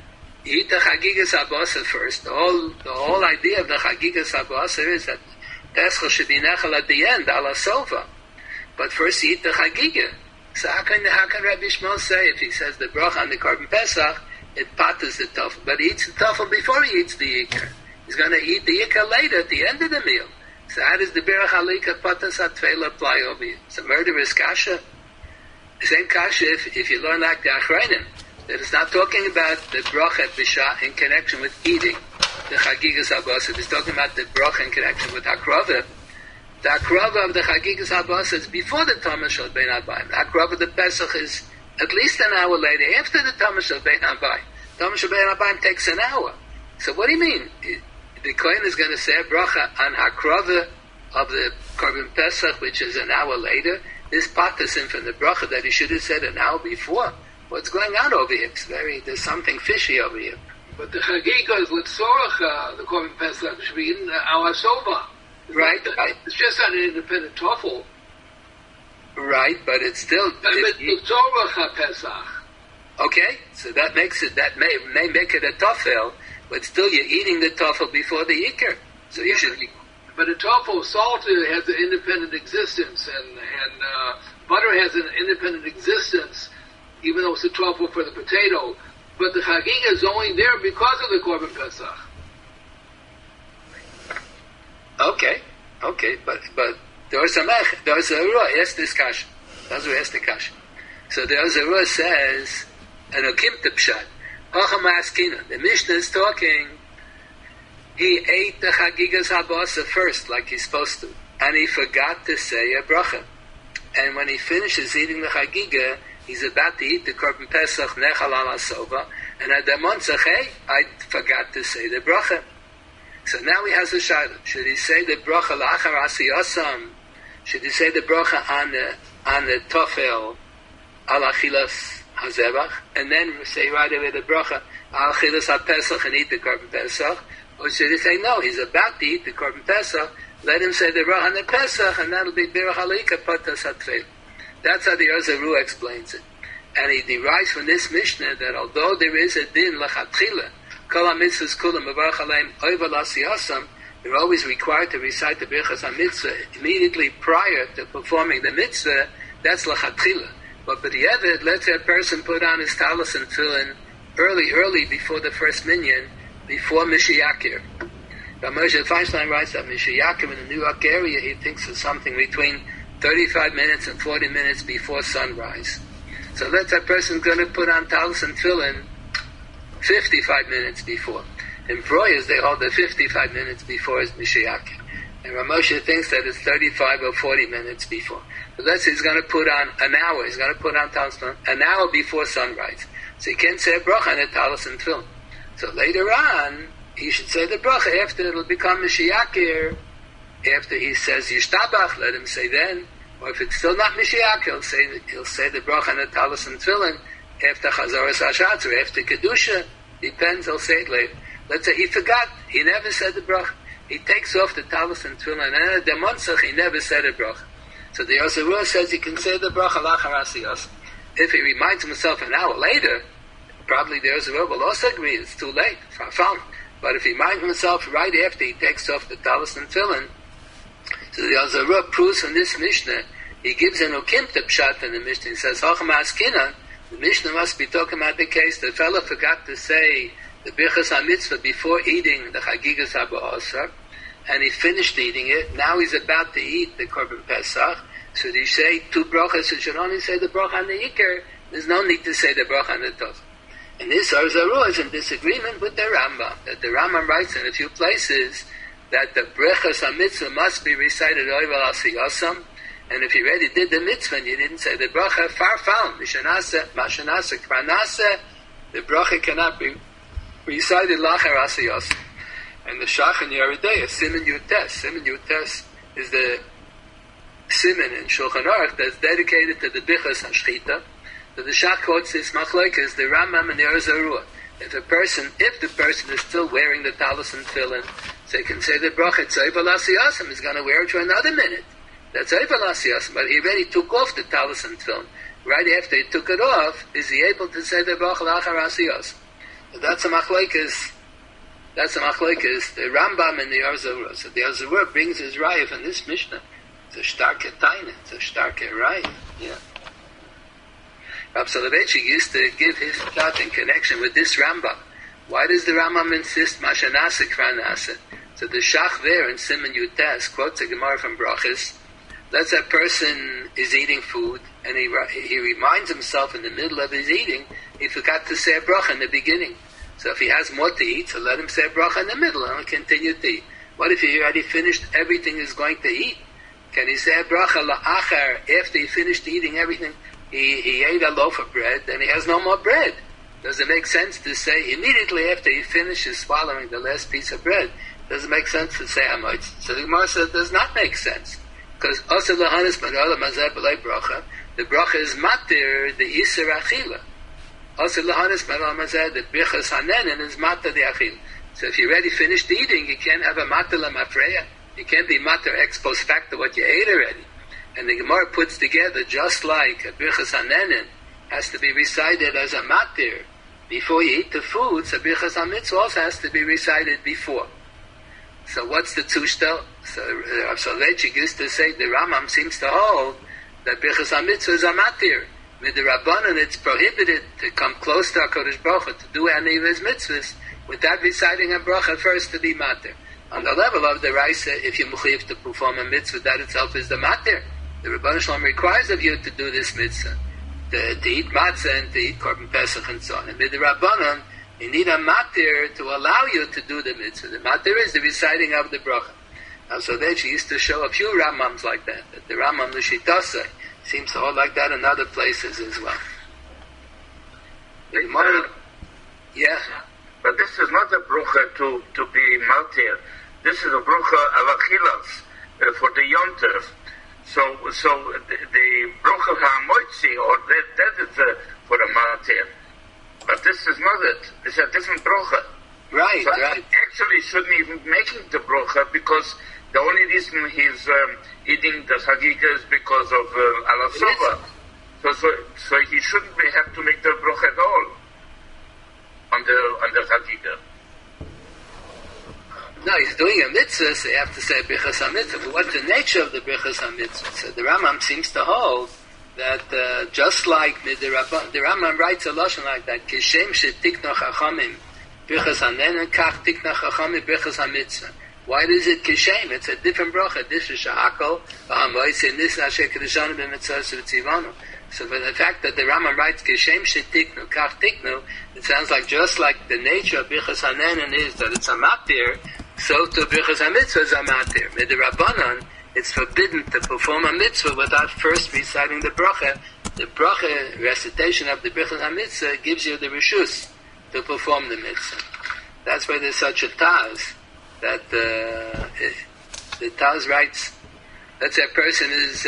You eat the Chagigas Habasa first. The whole idea of the Chagigas Habasa is that Pesach should be Nechel at the end, ala Sova. But first you eat the Chagiga. So how can Rabbi Shmuel say, if he says the bracha on the Korban Pesach, it patters the tofel, but he eats the tofel before he eats the yikar. He's going to eat the yikar later at the end of the meal. So how does the birach halika patas hatfeila apply over here? It's a murderous kasha. The same kasha if you learn like the Achrayim, that it's not talking about the bracha b'shah in connection with eating the chagigas habasa. It's talking about the bracha in connection with hakrava. The hakrava of the chagigas habasa is before the Tamar Shel Bein Habayim. The hakrava of the Pesach is at least an hour later, after the Tamar Shel Bein Habayim. Tamar Shel Bein Habayim takes an hour. So what do you mean? The Kohen is going to say a bracha on hakrava of the Korban Pesach, which is an hour later. This patas him from the bracha that he should have said an hour before. What's going on over here? There's something fishy over here. But the Chagiga is with Sorach, the Korban Pesach, should be in our Sova. Right. It's just not an independent tofel. Right, but it's still... But the Sorach Pesach. Okay, so that makes it, that may make it a tofel, but still you're eating the tofel before the yikar. So you should... But a tofu, salt has an independent existence, and butter has an independent existence, even though it's a tofu for the potato. But the chagiga is only there because of the Korban Pesach. Okay, but there's a Ruah, yes, this kasha. That's what the kasha. So the Ruah says, and Okim Tepshat, the Mishnah is talking, he ate the Chagigas Habasa first, like he's supposed to, and he forgot to say a bracha. And when he finishes eating the Chagiga, he's about to eat the Korban Pesach Nechal Ala Sova, and at the Montzach, hey, I forgot to say the bracha. So now he has a shayla. Should he say the bracha la'achar asiyasam? Should he say the bracha on the tofel al achilas hazevach, and then say right away the bracha al achilas ha-pesach and eat the Korban Pesach? Or should he say, no, he's about to eat the Korban Pesach, let him say the bracha on the Pesach, and that'll be birach halika patas hatfeil. That's how the Yozaru explains it. And he derives from this Mishnah that although there is a din lachatchila, kol ha-mitzvahs kulam mevarach aleim oiva l'asiyasam, you're always required to recite the birchas ha-mitzvah immediately prior to performing the mitzvah. That's lachatchila. But b'diavad, let's say a person put on his talis and tefillin early before the first minyan, before Mishiyakir. Moshe Feinstein writes that Mishiyakir in the New York area, he thinks is something between 35 minutes and 40 minutes before sunrise. So let's say a person's going to put on talis and tefillin 55 minutes before. In Broyas, they hold that 55 minutes before is Mishiyakir. And Ramosha thinks that it's 35 or 40 minutes before. But let's say he's going to put on an hour. He's going to put on talis and tefillin an hour before sunrise. So he can't say a bracha on the talis and tefillin. So later on, he should say the bracha after it'll become Mishiyakir. After he says Yishtabach, let him say then. Or if it's still not Mishiyakir, he'll say the bracha on the talis and tefillin after Chazaras Hashatz or after Kedusha. Depends, he'll say it later. Let's say he forgot, he never said the bracha. He takes off the talis and tefillin, and at the Montzach he never said a bracha. So the Yozaru says he can say the bracha lachar asiyos. If he reminds himself an hour later, probably the Yozaru will also agree it's too late, far. But if he reminds himself right after he takes off the talis and tefillin, so the Yozaru proves from this Mishnah, he gives an okimta pshat in the Mishnah. He says, Hacham askinan, the Mishnah must be talking about the case the fellow forgot to say the birchas ha-mitzvah before eating the chagigas ha-ba'asar, and he finished eating it. Now he's about to eat the Korban Pesach. So he say two brachas. He should only say the bracha on the yikar. There's no need to say the bracha on the tov. And this Arzaru is in disagreement with the Rambam. That the Rambam writes in a few places that the birchas ha-mitzvah must be recited oival asiyasam. And if you already did the mitzvah and you didn't say the bracha, far found, mishanasa, mashanasa, kvanasa, the bracha cannot be recited lachar asiyasam. And the Shach and Yeridei, Siman Yutes is the Siman in Shulchan Aruch that's dedicated to the Bichas HaShchita. So the Shach quotes this machlokes, the Rambam and the Arzaruah. If the person is still wearing the talis and tefillin, so he can say the bracha tzayva l'asiyasam, he's going to wear it for another minute. That's tzayva l'asiyasam, but he already took off the talis and tefillin. Right after he took it off, is he able to say the bracha lachar asiyasam? That's a machlekes. That's a machlekes. The Rambam and the Arzura. So the Arzura brings his raya from this Mishnah. It's a starke taina. It's a starke raya. Yeah. Rav Soloveitchik used to give his thought in connection with this Rambam. Why does the Rambam insist Mashanasa Kranasa? So the Shach there in Siman Yutes quotes a Gemara from Brachas. Let's say a person is eating food and he reminds himself in the middle of his eating he forgot to say a bracha in the beginning. So if he has more to eat, so let him say a bracha in the middle and continue to eat. What if he already finished everything he's going to eat? Can he say a bracha la'achar after he finished eating everything? He ate a loaf of bread and he has no more bread. Does it make sense to say immediately after he finishes swallowing the last piece of bread? Does it make sense to say Hamoitz? So the Gemara says it does not make sense. Because also the bracha is matir the Isser Achila. Also the Birchas Hanenin is matir the Achila. So if you already finished eating, you can't have a matir lamafreya. You can't be matir ex post facto what you ate already. And the Gemara puts together just like a Birchas Hanenin has to be recited as a matir before you eat the food, so Birchas HaMitzvah also has to be recited before. So what's the tushtel? So Rav Soloveitchik used to say the Rambam seems to hold that Birchas HaMitzvah is a matir. With the Rabbanan, it's prohibited to come close to HaKadosh Baruch Hu, to do any of his mitzvahs, without reciting a bracha first to be matir. On the level of the Raisa, if you muchiv to perform a mitzvah, that itself is the matir. The Rebbeinu Shalom requires of you to do this mitzvah, to eat matzah and to eat korban pesach and so on. And with the Rabbanan, you need a matir to allow you to do the mitzvah. The matir is the reciting of the bracha. Now, so then she used to show a few Rambams like that the Rambam L'Shitasa seems to hold like that in other places as well. Yeah. But this is not a bracha to be matir. This is a bracha of achilas for the yontev. So the bracha ha'amoitzi, or that is for a matir. But this is not it. It's a different bracha. Right, so right. Actually, shouldn't even making the bracha, because the only reason he's eating the chagiga is because of alasova. So he shouldn't have to make the bracha at all on the chagiga. No, he's doing a mitzvah, so you have to say Birchas HaMitzvah. But what's the nature of the Birchas HaMitzvah? So the Rambam seems to hold that just like the Rambam writes a lashon like that, Kishem shetikno chachamim Birchas Hanenin kach tikno chachamim Birchas HaMitzvah. Why is it Kishem? It's a different bracha. This is Sha'akol, V'hamois, and this is Asher Kedeshanu b'mitzvahs v'tzivanu. So for the fact that the Rambam writes Kishem shetikno kach tikno, it sounds like just like the nature of Birchas Hanenin is that it's a matir, so to Birchas HaMitzvah is a matir. With the Rabbanan, it's forbidden to perform a mitzvah without first reciting the bracha. The bracha recitation of the Birchas HaMitzvah gives you the reshus to perform the mitzvah. That's why there's such a Taz, that the Taz writes, let's say a person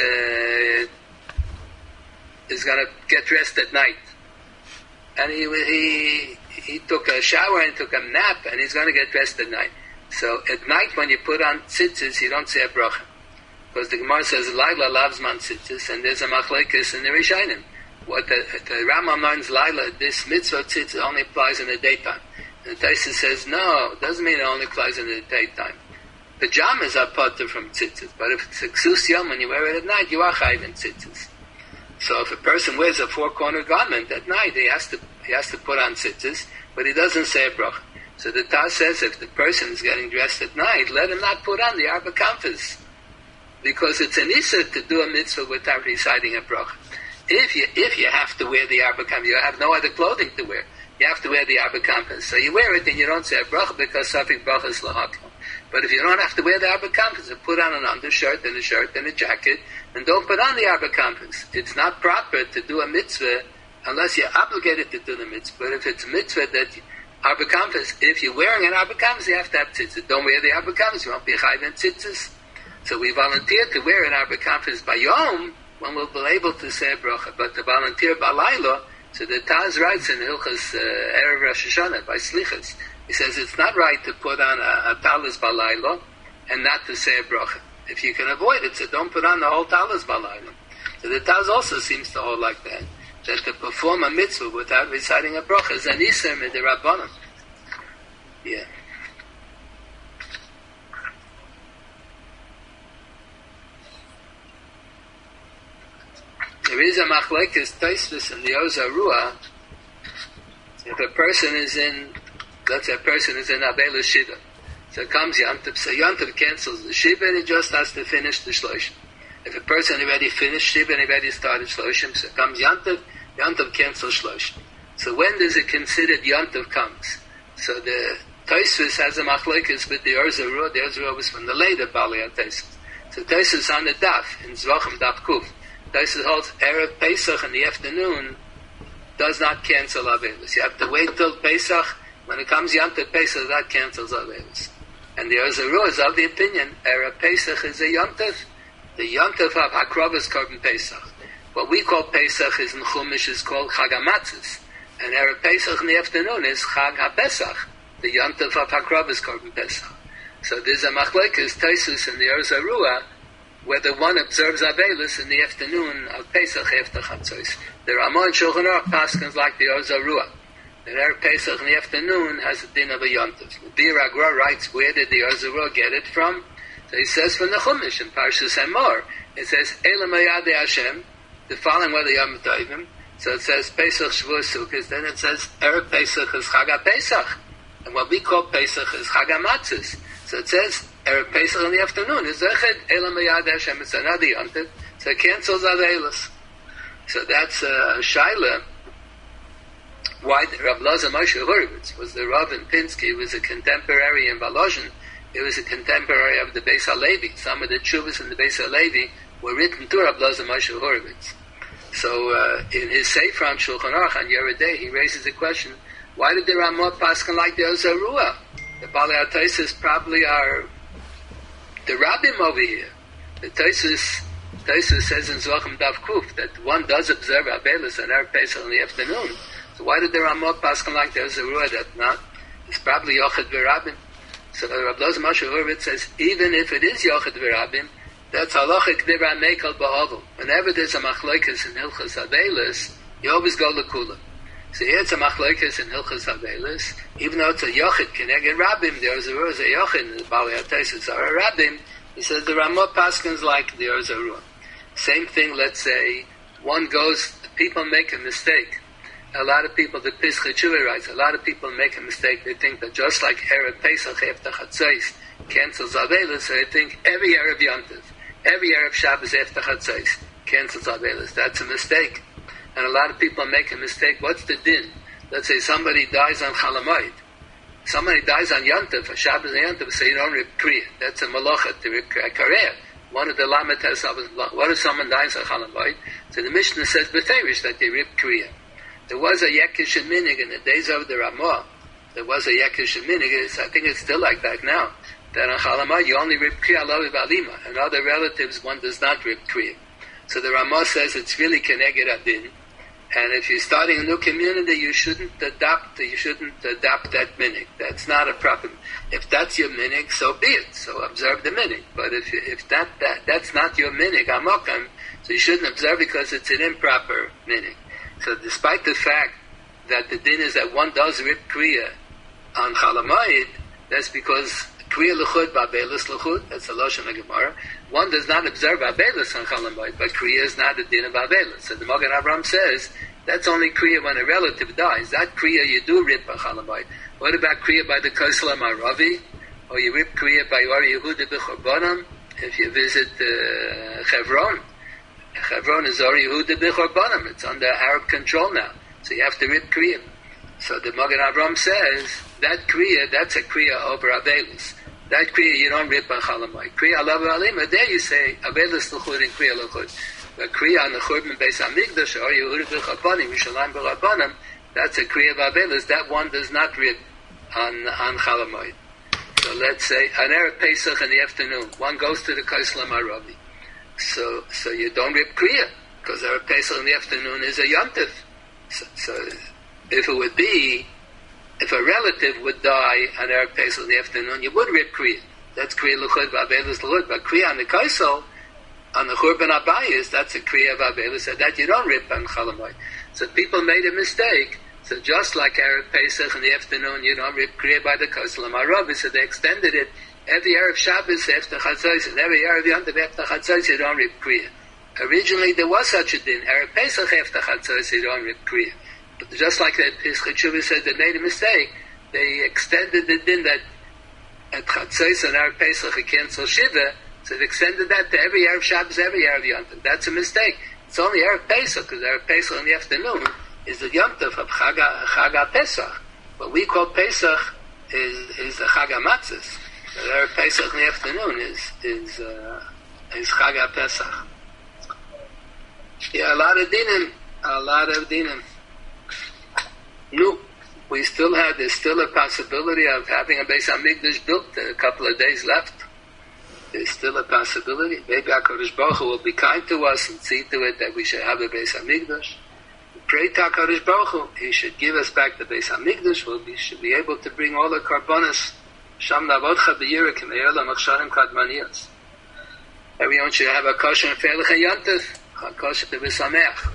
is going to get dressed at night, and he took a shower and took a nap, and he's going to get dressed at night. So at night when you put on tzitzis, you don't say a bracha. Because the Gemara says, Laila loves man tzitzis, and there's a machlekes in the Rishonim. What the Rambam learns Laila, this mitzvah tzitzis only applies in the daytime. And the Taisa says, no, it doesn't mean it only applies in the daytime. Pajamas are potter from tzitzis, but if it's a ksus yom and you wear it at night, you are chayiv in tzitzis. So if a person wears a four-cornered garment at night, he has to put on tzitzis, but he doesn't say a bracha. So the Taz says if the person is getting dressed at night, let him not put on the Arba Kamfas, because it's an issa to do a mitzvah without reciting a bracha. If you have to wear the Arba Kamfas, you have no other clothing to wear. You have to wear the Arba Kamfas. So you wear it and you don't say a bracha because Safik bracha is lahakal. But if you don't have to wear the Arba Kamfas, you put on an undershirt and a shirt and a jacket, and don't put on the Arba Kamfas. It's not proper to do a mitzvah unless you're obligated to do the mitzvah. But if it's a mitzvah that Arba Kamfas, if you're wearing an Arba Kamfas, you have to have tzitzis. Don't wear the Arba Kamfas, you won't be chayiv in tzitzis. So we volunteer to wear an Arba Kamfas by Yom when we'll be able to say a bracha. But to volunteer by Laila, so the Taz writes in Hilchas Erev Rosh Hashanah by Slichas, he says it's not right to put on a talis by Laila and not to say a bracha. If you can avoid it, so don't put on the whole talis by Laila. So the Taz also seems to hold like that. that to perform a mitzvah without reciting a bracha is an iser midirabbanan. Yeah. There is a machlekes Tosfos in the Ozer Ruah. If a person is in, let's say a person is in Abela Shiva, so comes Yantav, so Yantav cancels the Shiva and he just has to finish the Shloshim. If a person already finished Shiva and already started Shloshim, so comes Yantav, Yantav cancels Shloshim. So when does it considered Yantav comes? So the Tosfos has a machlekes with the Ozer Ruah. The Ozer Ruah was from the later Baalei Tosfos. So Tosfos on the Daf, in Zvachim Daf Kuf, Tosfos holds Erev Pesach in the afternoon does not cancel Avelis. You have to wait till Pesach. When it comes Yom Tov Pesach, that cancels Avelis. And the Ozer Ruah is of the opinion, Erev Pesach is a Yom Tov. The Yom Tov of Hakrovas Korban Pesach. What we call Pesach is in Chumash is called Chag HaMatzos. And Erev Pesach in the afternoon is Chag HaPesach. The Yom Tov of Hakrovas Korban Pesach. So there's a machlekes Tosfos in the Ozer Ruah, whether one observes Avelis in the afternoon of Pesach after Chatzos. The Ramah and Shulchan Aruch paskins like the Ozer Ruah. The Erev Pesach in the afternoon has a din of a Yom Tov. The Bir Agra writes, where did the Ozer Ruah get it from? So he says from the Chumash in Parshas Emor. It says, Elam Hayadei Hashem, the following were the Yom Tovim. So it says Pesach Shavuos Sukkos. Then it says Erev Pesach is Chag HaPesach. And what we call Pesach is Chag HaMatzos. So it says Erev Pesach in the afternoon is Zeched Elam Hayadei Hashem. It's another Yom Tov. So it cancels Avelis. So that's Shaila. Why Rav Loza Moshe Horowitz was the Rav in Pinsky. He was a contemporary in Volozhin. He was a contemporary of the Beis HaLevi. Some of the tshuvas in the Beis HaLevi were written to Rav Loza Moshe Horowitz. So in his Sefer on Shulchan Aruch on Yeridei, he raises the question: why did the Ramah paskin like the Ozer Ruah? The Baalei Tosfos probably are the Rabbim over here. The Tosfos says in Zvachim Daf Kuf that one does observe Avelis and Erev Pesach in the afternoon. So why did the Ramah paskin like the Ozer Ruah that not? It's probably Yochid V'Rabbim. So Rav Loza Moshe Horowitz says, even if it is Yochid V'Rabbim, that's halachic Dibra Mekel Ba'ovel. Whenever there's a machlokes in Hilchos Avelis, you always go L'Kula. So here it's a machlokes in Hilchos Avelis, even though it's a Yochid Keneged Rabbim, the Ozer Ruah is a Yochid, and the Baalei Tosfos are a Rabbim. He says the Ramah paskins like the Ozer Ruah. Same thing, let's say, one goes, people make a mistake. A lot of people, the Pischei Tshuva writes, a lot of people make a mistake. They think that just like Erev Pesach after Chatzos cancels Avelis, so they think every Erev Yom Tov, every Erev Shabbos after Chatzos cancels Avelis. That's a mistake. And a lot of people make a mistake. What's the din? Let's say somebody dies on Chol Hamoed. Somebody dies on Yom Tov, a Shabbos and Yom Tov, so you don't rip Kriya. That's a malacha to rip Kareah. One of the Lamed has, what if someone dies on Chol Hamoed? So the Mishnah says, B'Teirish, that they rip Kriya. There was a Yekish and Minig in the days of the Ramah. There was a Yekish and Minig. I think it's still like that now. That on Chol Hamoed you only rip Kriya Alohi V'Alima. And other relatives one does not rip Kriya. So the Ramah says it's really Keneged Adin. And if you're starting a new community, you shouldn't adopt that minig. That's not a proper. If that's your minig, so be it. So observe the minig. But if that's not your minig, amokam, so you shouldn't observe because it's an improper minig. So despite the fact that the din is that one does rip kriya on Chol Hamoed, that's because kriya l'chud ba'abelis l'chud. That's a lashon Gemara. One does not observe abelis on Chol Hamoed, but kriya is not a din of abelis. So the Magen Avraham says that's only kriya when a relative dies. That kriya you do rip on Chol Hamoed. What about kriya by the Kosel Maravi, or you rip kriya by Or Yehuda b'Chorbanim? If you visit Hebron, Hebron is Or Yehuda b'Chorbanim. It's under Arab control now, so you have to rip kriya. So the Magen Avraham says that kriya, that's a kriya over abelis. That kriya you don't rip on Chol Hamoed. Kriya alav alima, there you say abelis l'chud and kriya l'chud. But kriya on the churban Beis Hamikdash or Yehuda b'Chorbanim, Yerushalayim b'Rabbanim, that's a kriya of abelis. That one does not rip on Chol Hamoed. So let's say an Erev Pesach in the afternoon, one goes to the Kosel Maravi. So you don't rip kriya because Erev Pesach in the afternoon is a Yom Tov. So if it would be, if a relative would die on Erev Pesach in the afternoon, you would rip kriya. That's kriya l'chud v'abelis l'chud. But kriya on the Kosel, on the Churban Abayis, that's a Kriya of Avela, said that you don't rip on Chalamoy. So people made a mistake. So just like Erev Pesach in the afternoon, you don't rip Kriya by the Kosel Marav, so they extended it. Every Erev Shabbos after Chatzos, and every Erev Yom Tov after Chatzos, you don't rip Kriya. Originally there was such a din. Erev Pesach after Chatzos, you don't rip Kriya. But just like that, Pesach Tshuva said they made a mistake. They extended the din that at Chatzos and Erev Pesach you cancel Shiva, so they extended that to every Erev Shabbos, every Erev Yom Tov. That's a mistake. It's only Erev Pesach, because Erev Pesach in the afternoon is the Yom Tov of Chag Pesach. What we call Pesach is the Chag Matzos. Erev Pesach in the afternoon is Chag Pesach. Yeah, a lot of dinim. No, there's still a possibility of having a Beis HaMikdash built. A couple of days left. There's still a possibility. Maybe HaKadosh Baruch Hu will be kind to us and see to it that we should have a Beis HaMikdash. Pray to HaKadosh Baruch Hu. He should give us back the Beis HaMikdash. We should be able to bring all the karbonos. Sham navodcha b'yirah k'meir l'machsharim kadmaniyos. Everyone should have a kosher and feilich and yontif. A kosher v'sameach.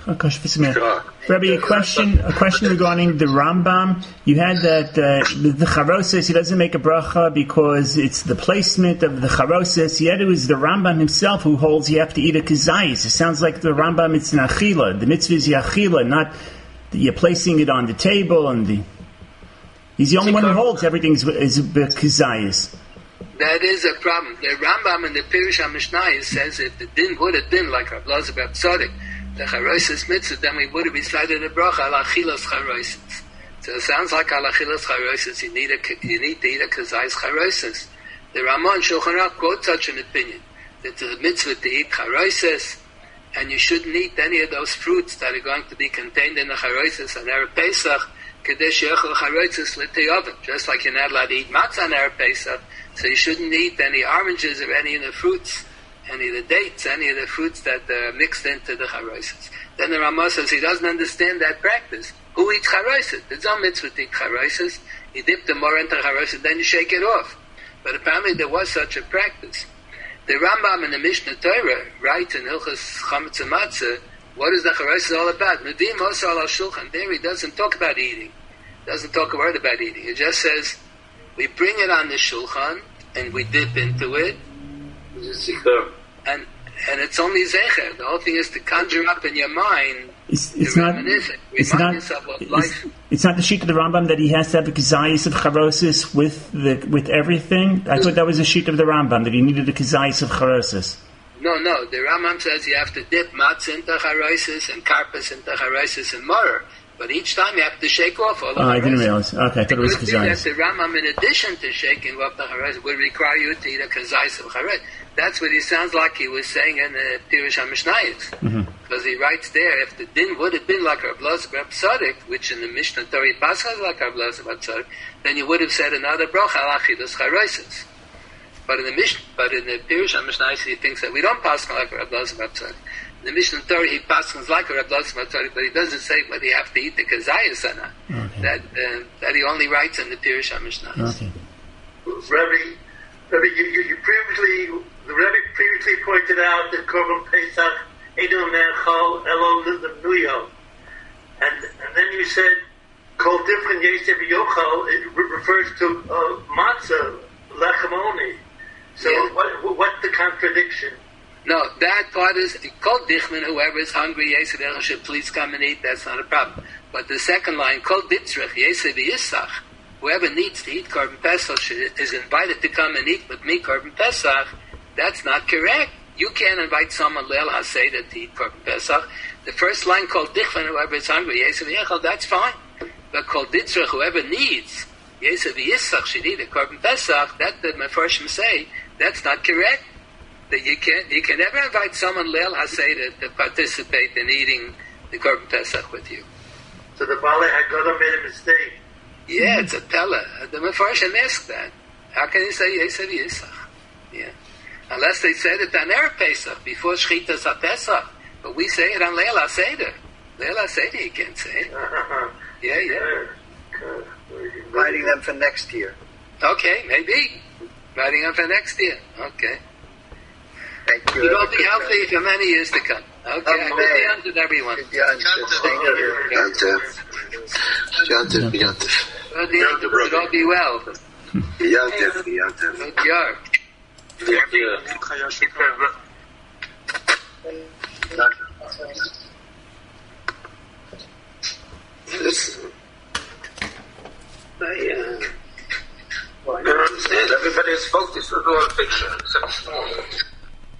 Rabbi, a question regarding the Rambam. You had that the Charoses, he doesn't make a bracha because it's the placement of the Charoses. Yet it was the Rambam himself who holds you have to eat a kazayis. It sounds like the Rambam, it's an achila. The mitzvah is yachila, not that you're placing it on the table. He's the only one who holds everything is kazayis. That is a problem. The Rambam in the Pirush HaMishnayos says if the din would have been like Rav Elazar ben Tzadok, the Charosis mitzvah, then we would have decided the bracha al achilas charosis. So it sounds like al achilas charosis. You need to eat a kazayis charosis. The Ramah and Shulchan Aruch quote such an opinion that it's a mitzvah to eat charosis, and you shouldn't eat any of those fruits that are going to be contained in the charosis on Erev Pesach. Kadesh yechol charosis l'te'oven. Just like you're not allowed to eat matzah on Erev Pesach, so you shouldn't eat any oranges or any of the fruits. Any of the dates, any of the fruits that are mixed into the charosis. Then the Ramah says he doesn't understand that practice. Who eats charosis? There's no mitzvah to eat charosis. You dip the more into charosis, then you shake it off. But apparently there was such a practice. The Rambam in the Mishnah Torah writes in Hilchos Chametz Matzah, what is the charosis all about? Mevi'im osar al shulchan. There he doesn't talk about eating. Doesn't talk a word about eating. He just says, we bring it on the shulchan, and we dip into it, and it's only zecher. The whole thing is to conjure up in your mind. It's not yourself of life. It's not the sheet of the Rambam that he has to have a kazayis of charosis with everything. I thought that was the sheet of the Rambam that he needed a kazayis of charosis. No. The Rambam says you have to dip matzah into charosis and karpas into charosis and mortar. But each time you have to shake off all of the I didn't realize. Okay, I thought it was kazayis. The Rambam, in addition to shaking off the charosis, would require you to eat a kazayis of charosis. That's what he sounds like he was saying in the Pirush HaMishnayos. Because he writes there, if the din would have been like Rav Elazar ben Tzadok, which in the Mishnah Torah Pascha is like Rav Elazar ben Tzadok, then you would have said another bracha al achilas charosis. But in the Pirush HaMishnayos, he thinks that we don't pass like Rav Elazar ben Tzadok. In the Mishnah Torah, he passes like Rav Elazar ben Tzadok, but he doesn't say whether you have to eat the kazayis or not. Okay. That he only writes in the Pirush HaMishnayos. Okay. Rabbi, you previously pointed out that Korban Pesach Edom Nechal Elo Nuyo, and then you said called different Yosef Yochal. It refers to matzah lechem only. So what's the contradiction? No, that part is called Dichman. Whoever is hungry, Yosef Yochal should please come and eat. That's not a problem. But the second line called Ditzrich Yosef Yisach. Whoever needs to eat Korban Pesach is invited to come and eat with me Korban Pesach. That's not correct. You can't invite someone Leil HaSeder to eat Korban Pesach. The first line called Dichvan, whoever is hungry, Yosef Yechal, that's fine. But called Ditzrich, whoever needs, Yosef Yisach should eat a Korban Pesach, that the Mefarshim say, that's not correct. That you can never invite someone Leil HaSeder to participate in eating the Korban Pesach with you. So the Baalei Haggadah made a mistake. Yeah, it's a Pella. The Mefarshim asked that. How can you say Yosef Yisach? Yeah. Unless they said it on Erev Pesach, before Shchitas HaPesach. But we say it on Leil HaSeder. Leil HaSeder you can't say it. Yeah. Inviting them for next year. Okay, maybe. Inviting them for next year. Okay. Thank you. You're going to be healthy for many years to come. Okay, Amen. good to everyone. Good Yontif. Thank you. Yontif. Good to all be well. Yontif. Good job. Thank you. This, I don't understand. Everybody is focused on all fiction except small.